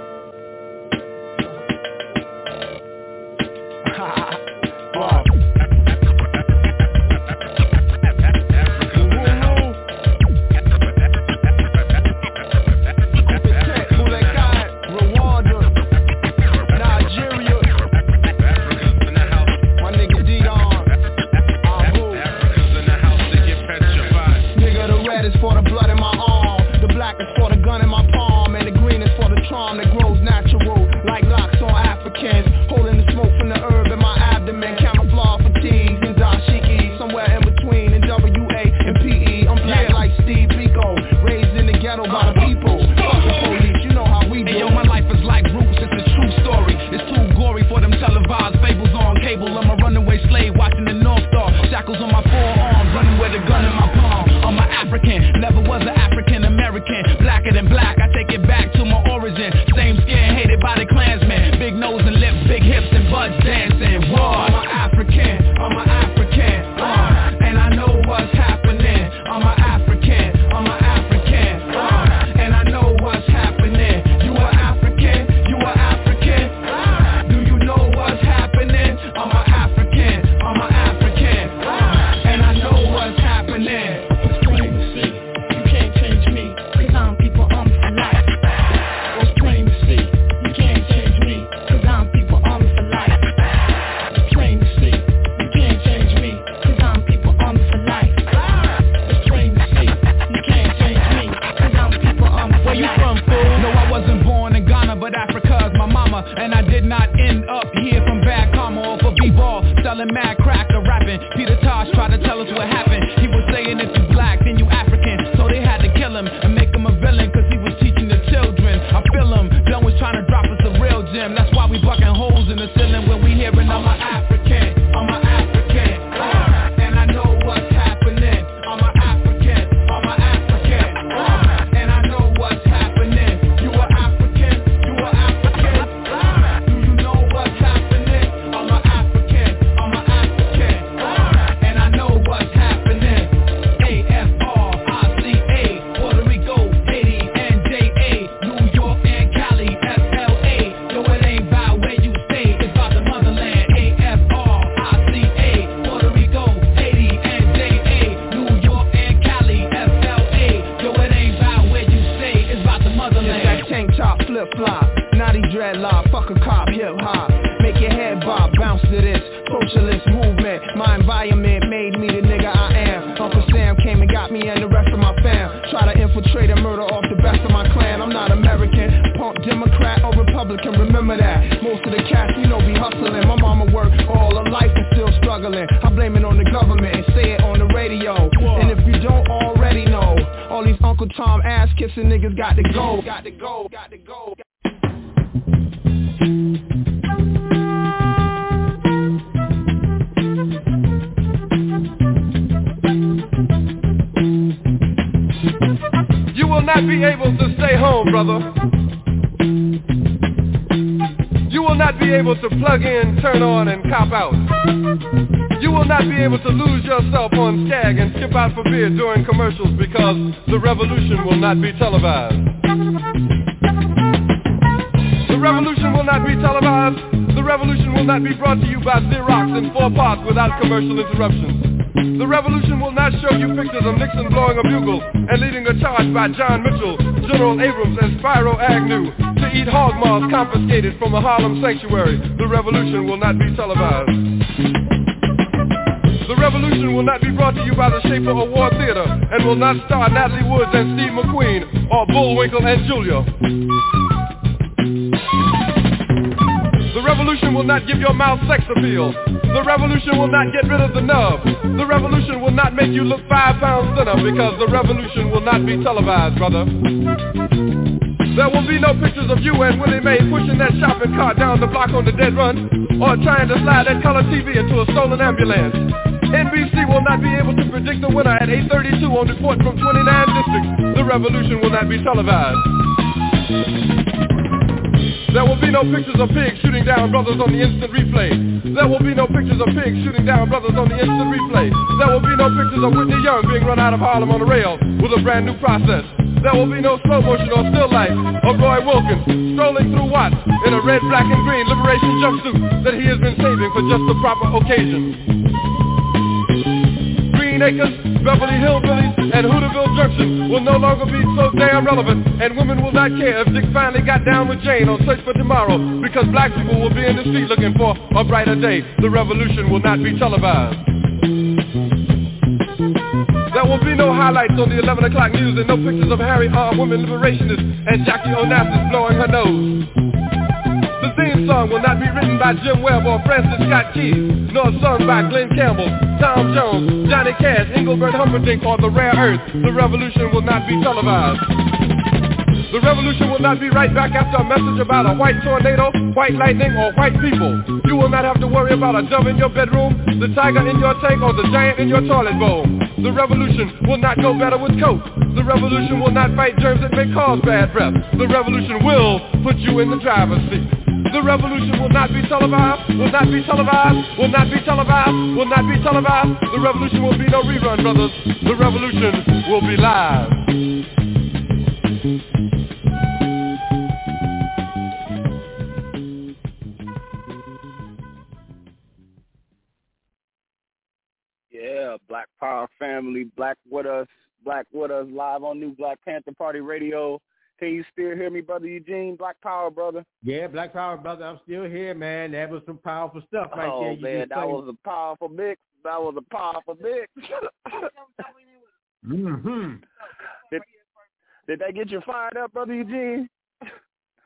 Wow. For the blood in my arm, the black is for the gun in my palm, and the green is for the trauma selling mad crack or rapping. Peter Tosh tried to tell us what happened. He was saying if you black, then you African. So they had to kill him and make him a villain, cause he was teaching the children. I feel him, John was trying to drop us a real gem. That's why we bucking holes in the ceiling when we hearing I'm a African, I'm a African. And I know what's happening. I'm a African, I'm a African. And I know what's happening. You a African, you a African. Do you know what's happening? I'm a African, I'm a African. And I know what's happening. AFRICA, Puerto Rico, Haiti, and JA, New York and Cali, FLA. Yo, it ain't about where you stay, it's about the motherland. AFRICA, Puerto Rico, Haiti, and JA, New York and Cali, FLA. Yo, it ain't about where you stay, it's about the motherland. That tank top flip flop, naughty dreadlock, fuck a cop, hip hop. Make your head bob, bounce to this socialist movement. My environment made me the nigga I am. Uncle Sam came and got me and the rest of my fam. Try to infiltrate and murder off the best of my clan. I'm not American, punk Democrat or Republican, remember that. Most of the cats, you know, be hustling. My mama worked all her life and still struggling. I blame it on the government and say it on the radio. And if you don't already know, all these Uncle Tom ass kissing niggas got to go. Got to go, got to go. You will not be able to stay home, brother. You will not be able to plug in, turn on, and cop out. You will not be able to lose yourself on Skag and skip out for beer during commercials because the revolution will not be televised. The revolution will not be televised. The revolution will not be brought to you by Xerox in 4 parts without commercial interruptions. The revolution will not show you pictures of Nixon blowing a bugle and leading a charge by John Mitchell, General Abrams, and Spyro Agnew to eat hog maws confiscated from a Harlem sanctuary. The revolution will not be televised. The revolution will not be brought to you by the Schaefer Award Theater and will not star Natalie Woods and Steve McQueen or Bullwinkle and Julia. The revolution will not give your mouth sex appeal. The revolution will not get rid of the nub. The revolution will not make you look 5 pounds thinner because the revolution will not be televised, brother. There will be no pictures of you and Willie Mae pushing that shopping cart down the block on the dead run or trying to slide that color TV into a stolen ambulance. NBC will not be able to predict the winner at 8:32 on report from 29 districts. The revolution will not be televised. There will be no pictures of pigs shooting down brothers on the instant replay. There will be no pictures of pigs shooting down brothers on the instant replay. There will be no pictures of Whitney Young being run out of Harlem on a rail with a brand new process. There will be no slow motion or still life of Roy Wilkins strolling through Watts in a red, black, and green liberation jumpsuit that he has been saving for just the proper occasion. Green Acres, Beverly Hillbillies, and Hooterville Junction will no longer be so damn relevant, and women will not care if Dick finally got down with Jane on Search for Tomorrow, because black people will be in the street looking for a brighter day. The revolution will not be televised. There will be no highlights on the 11 o'clock news and no pictures of Harry armed women liberationists and Jackie Onassis blowing her nose. The theme song will not be written by Jim Webb or Francis Scott Keys, nor sung by Glenn Campbell, Tom Jones, Johnny Cash, Engelbert Humperdinck, or The Rare Earth. The revolution will not be televised. The revolution will not be right back after a message about a white tornado, white lightning, or white people. You will not have to worry about a dove in your bedroom, the tiger in your tank, or the giant in your toilet bowl. The revolution will not go better with Coke. The revolution will not fight germs that may cause bad breath. The revolution will put you in the driver's seat. The revolution will not be televised, will not be televised, will not be televised, will not be televised. The revolution will be no rerun, brothers. The revolution will be live. Yeah, Black Power family, Black with us live on New Black Panther Party Radio. Can you still hear me, Brother Eugene? Black Power, brother. Yeah, Black Power, brother. I'm still here, man. That was some powerful stuff right there. Oh, man, that was a powerful mix. That was a powerful mix. Mm-hmm. Did that get you fired up, Brother Eugene?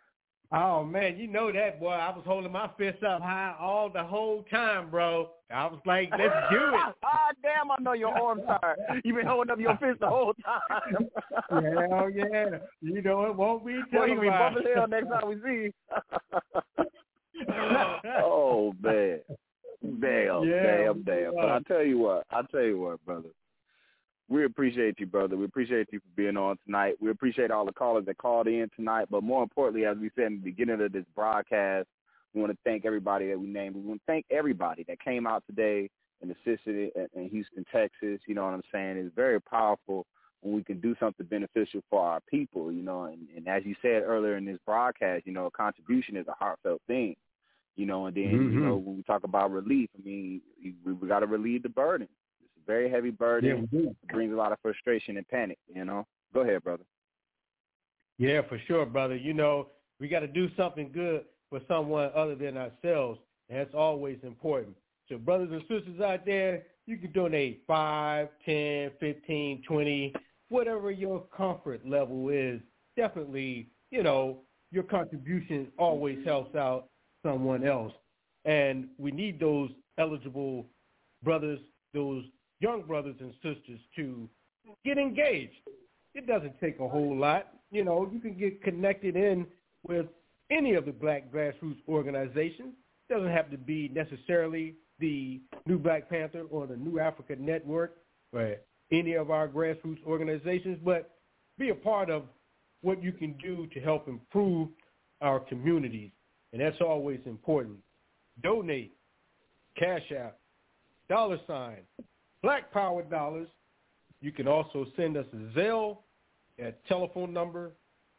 Oh, man, you know that, boy. I was holding my fist up high the whole time, bro. I was like, let's do it. Damn, I know your arms tired. You've been holding up your fist the whole time. Hell yeah. You know, it won't be Boy, you be televised. bumping hell next time we see you. Oh, man. Damn. But I tell you what, brother. We appreciate you, brother. We appreciate you for being on tonight. We appreciate all the callers that called in tonight. But more importantly, as we said in the beginning of this broadcast, we want to thank everybody that we named. We want to thank everybody that came out today and assisted in Houston, Texas. You know what I'm saying? It's very powerful when we can do something beneficial for our people, you know. And as you said earlier in this broadcast, you know, a contribution is a heartfelt thing, you know. And then, you know, when we talk about relief, I mean, we got to relieve the burden. Very heavy burden. Yeah, it brings a lot of frustration and panic, you know. Go ahead, brother. Yeah, for sure, brother. You know, we got to do something good for someone other than ourselves, and that's always important. So brothers and sisters out there, you can donate 5, 10, 15, 20, whatever your comfort level is. Definitely, you know, your contribution always helps out someone else. And we need those eligible brothers, those young brothers and sisters to get engaged. It doesn't take a whole lot. You know, you can get connected in with any of the black grassroots organizations. It doesn't have to be necessarily the New Black Panther or the New Africa Network or any of our grassroots organizations, but be a part of what you can do to help improve our communities. And that's always important. Donate, Cash App, $, Black Power Dollars. You can also send us a Zelle at telephone number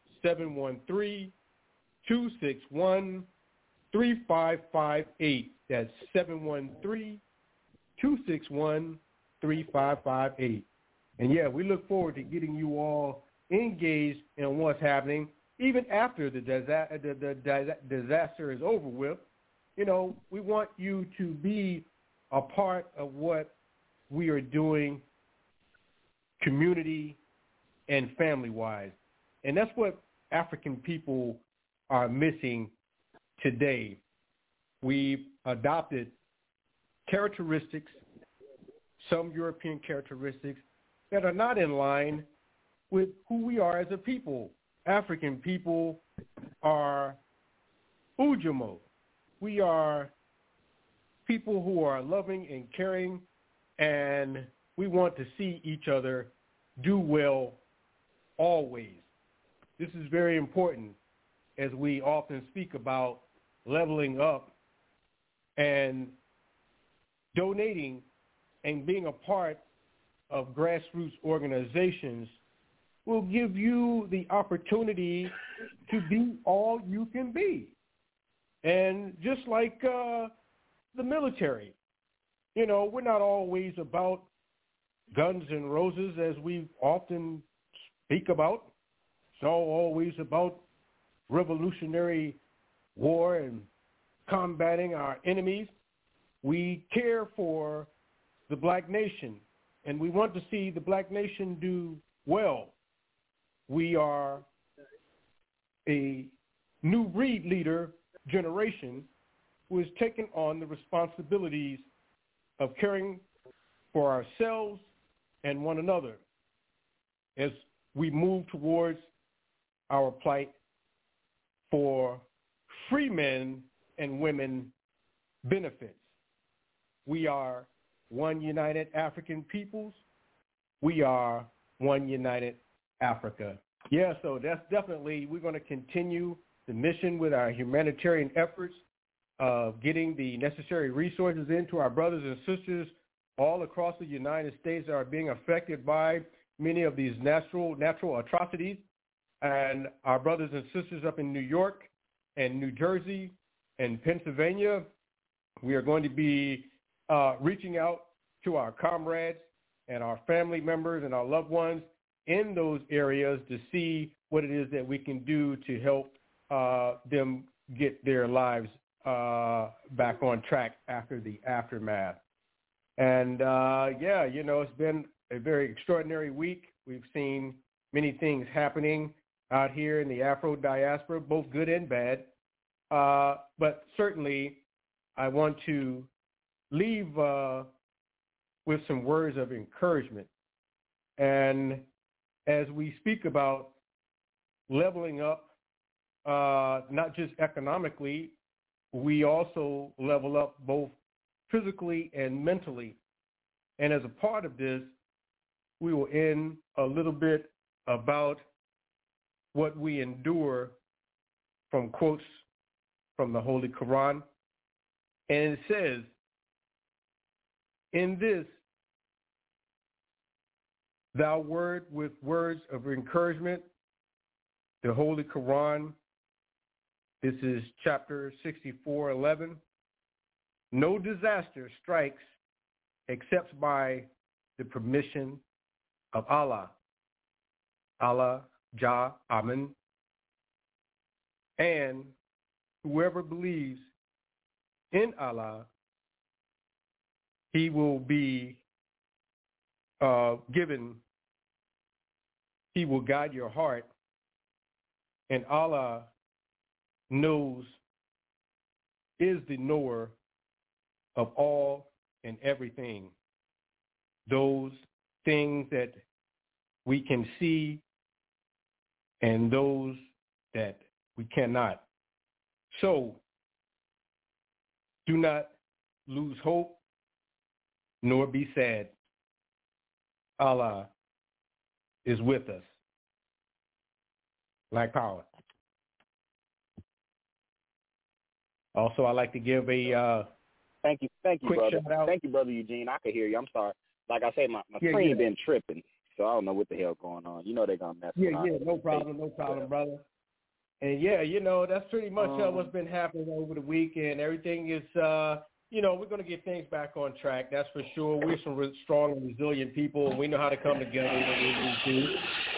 713-261-3558. That's 713-261-3558. And, yeah, we look forward to getting you all engaged in what's happening, even after the disaster is over with. You know, we want you to be a part of what we are doing community and family-wise. And that's what African people are missing today. We've adopted characteristics, some European characteristics, that are not in line with who we are as a people. African people are Ujimo. We are people who are loving and caring, and we want to see each other do well always. This is very important as we often speak about leveling up and donating and being a part of grassroots organizations will give you the opportunity to be all you can be. And just like the military, you know, we're not always about guns and roses as we often speak about. It's always about revolutionary war and combating our enemies. We care for the black nation, and we want to see the black nation do well. We are a new breed leader generation who has taken on the responsibilities of caring for ourselves and one another as we move towards our plight for free men and women benefits. We are one united African peoples. We are one united Africa. Yeah, so that's definitely, we're going to continue the mission with our humanitarian efforts of getting the necessary resources into our brothers and sisters all across the United States that are being affected by many of these natural atrocities. And our brothers and sisters up in New York and New Jersey and Pennsylvania, we are going to be reaching out to our comrades and our family members and our loved ones in those areas to see what it is that we can do to help them get their lives back on track after the aftermath. And, yeah, you know, it's been a very extraordinary week. We've seen many things happening out here in the Afro diaspora, both good and bad. But certainly I want to leave with some words of encouragement. And as we speak about leveling up, not just economically, we also level up both physically and mentally. And as a part of this, we will end a little bit about what we endure from quotes from the Holy Quran. And it says, in this, thou word with words of encouragement, the Holy Quran, this is chapter 64:11. No disaster strikes except by the permission of Allah. Allah, Jah, Amen. And whoever believes in Allah, he will be given, he will guide your heart, and Allah knows, is the knower of all and everything. Those things that we can see and those that we cannot. So do not lose hope nor be sad. Allah is with us. Black Power. Also, I'd like to give a thank you, quick brother. shout out. Thank you, Brother Eugene. I could hear you. I'm sorry. Like I say, my screen been tripping, so I don't know what the hell going on. You know they're gonna mess with us. No problem, brother. And that's pretty much what's been happening over the weekend. Everything is, we're going to get things back on track. That's for sure. We're some strong and resilient people, and we know how to come together when we need to.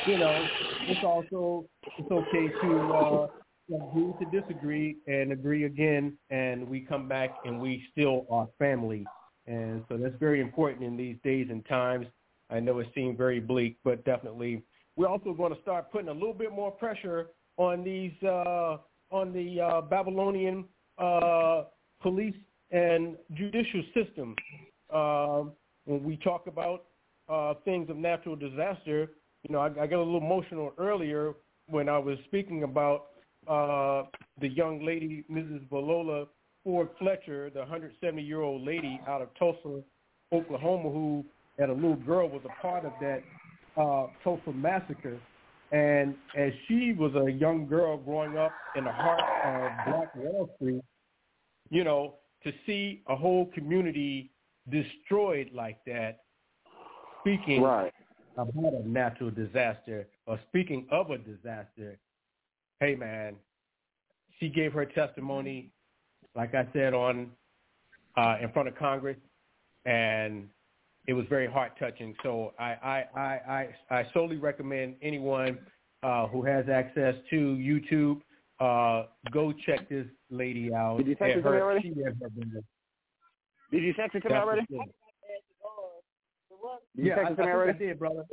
It's okay to agree to disagree and agree again, and we come back and we still are family. And so that's very important in these days and times. I know it seemed very bleak, but definitely we're also going to start putting a little bit more pressure on these on the Babylonian police and judicial system. When we talk about things of natural disaster, I got a little emotional earlier when I was speaking about the young lady, Mrs. Valola Ford Fletcher, the 170-year-old lady out of Tulsa, Oklahoma, who had a little girl, was a part of that Tulsa massacre. And as she was a young girl growing up in the heart of Black Wall Street, to see a whole community destroyed like that, speaking about a natural disaster or speaking of a disaster, hey, man, she gave her testimony, like I said, on in front of Congress, and it was very heart-touching. So I solely recommend anyone who has access to YouTube, go check this lady out. Did you text it to me already? Did you text it to me already? Yeah, I did, brother.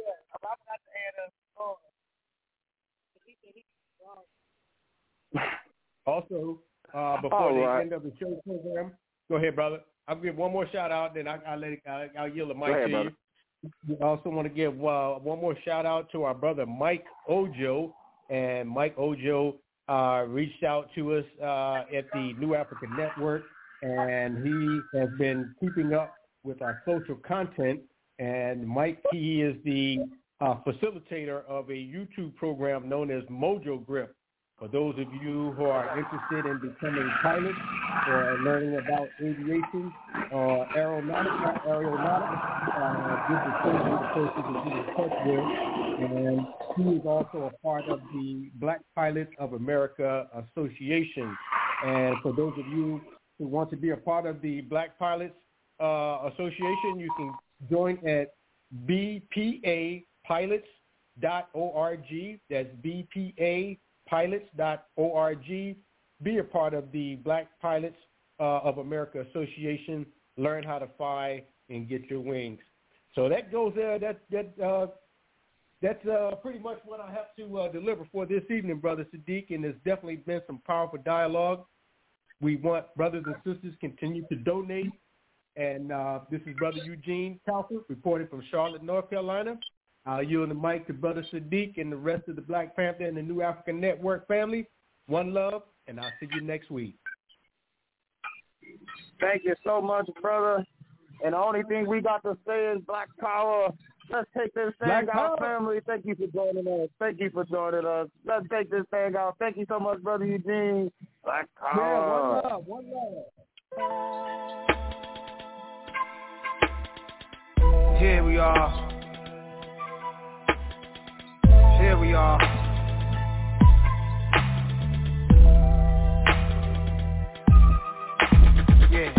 Also, before the end of the show program, go ahead, brother. I'll give one more shout out, then I'll yield the mic to you. We also want to give one more shout out to our brother Mike Ojo, and Mike Ojo reached out to us at the New African Network, and he has been keeping up with our social content. And Mike, he is the facilitator of a YouTube program known as Mojo Grip. For those of you who are interested in becoming pilots or learning about aviation or aeronautics, this is certainly the person to get in touch with. And he is also a part of the Black Pilots of America Association. And for those of you who want to be a part of the Black Pilots Association, you can join at bpapilots.org. That's bpapilots.org. Be a part of the Black Pilots of America Association. Learn how to fly and get your wings. So that goes there. That that's pretty much what I have to deliver for this evening, Brother Sadiq, and there's definitely been some powerful dialogue. We want brothers and sisters continue to donate, and this is Brother Eugene Talford reporting from Charlotte, North Carolina. I'll yield the mic to Brother Sadiq and the rest of the Black Panther and the New African Network family. One love, and I'll see you next week. Thank you so much, brother. And the only thing we got to say is Black Power. Let's take this thing out, family. Thank you for joining us. Thank you for joining us. Let's take this thing out. Thank you so much, Brother Eugene. Black Power. Yeah, one love. Here we are. Here we are. Yeah.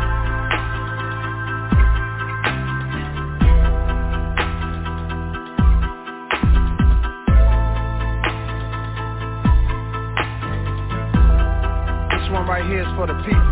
This one right here is for the people.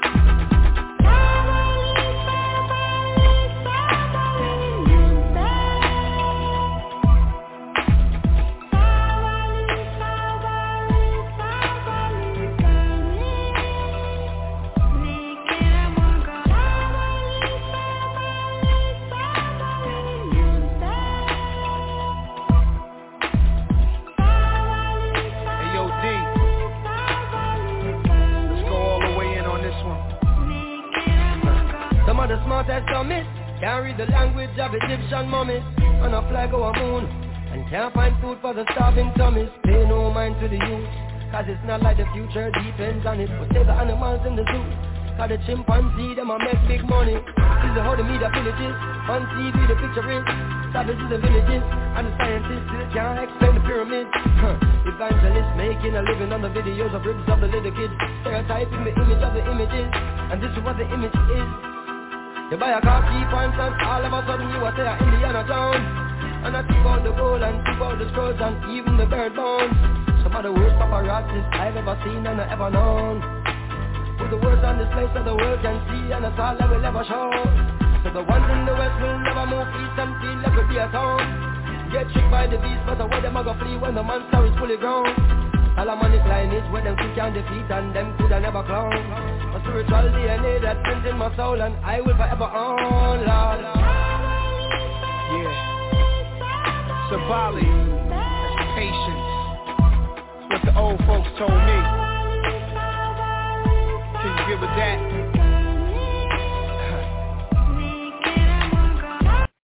Can't read the language of Egyptian mummies on a flag or a moon, and can't find food for the starving tummies. Pay no mind to the youth, cause it's not like the future depends on it. But save the animals in the zoo, cause the chimpanzee them a make big money. This is how the media villages, on TV the picture is savages and villages, and the scientists can't explain the pyramids. Evangelists making a living on the videos of ribs of the little kids, stereotyping the image of the images, and this is what the image is. You buy a car, cheap pants, and all of a sudden you are there in Indiana Jones. And I took out the gold and took out the scrolls and even the bird bones. Some of the worst paparazzis I've ever seen and ever known. Put the words on display so the world can see, and that's all I will ever show. So the ones in the west will never move east and feel like we'll be a town. Get tricked by the beast, but where them a go flee when the monster is fully grown. Solomonic lineage where them quick can defeat and them coulda never clown. A spiritual DNA that's printed in my soul, and I will forever own, Lord. Yeah. Sabali, that's patience. What the old folks told me. Can you give it that?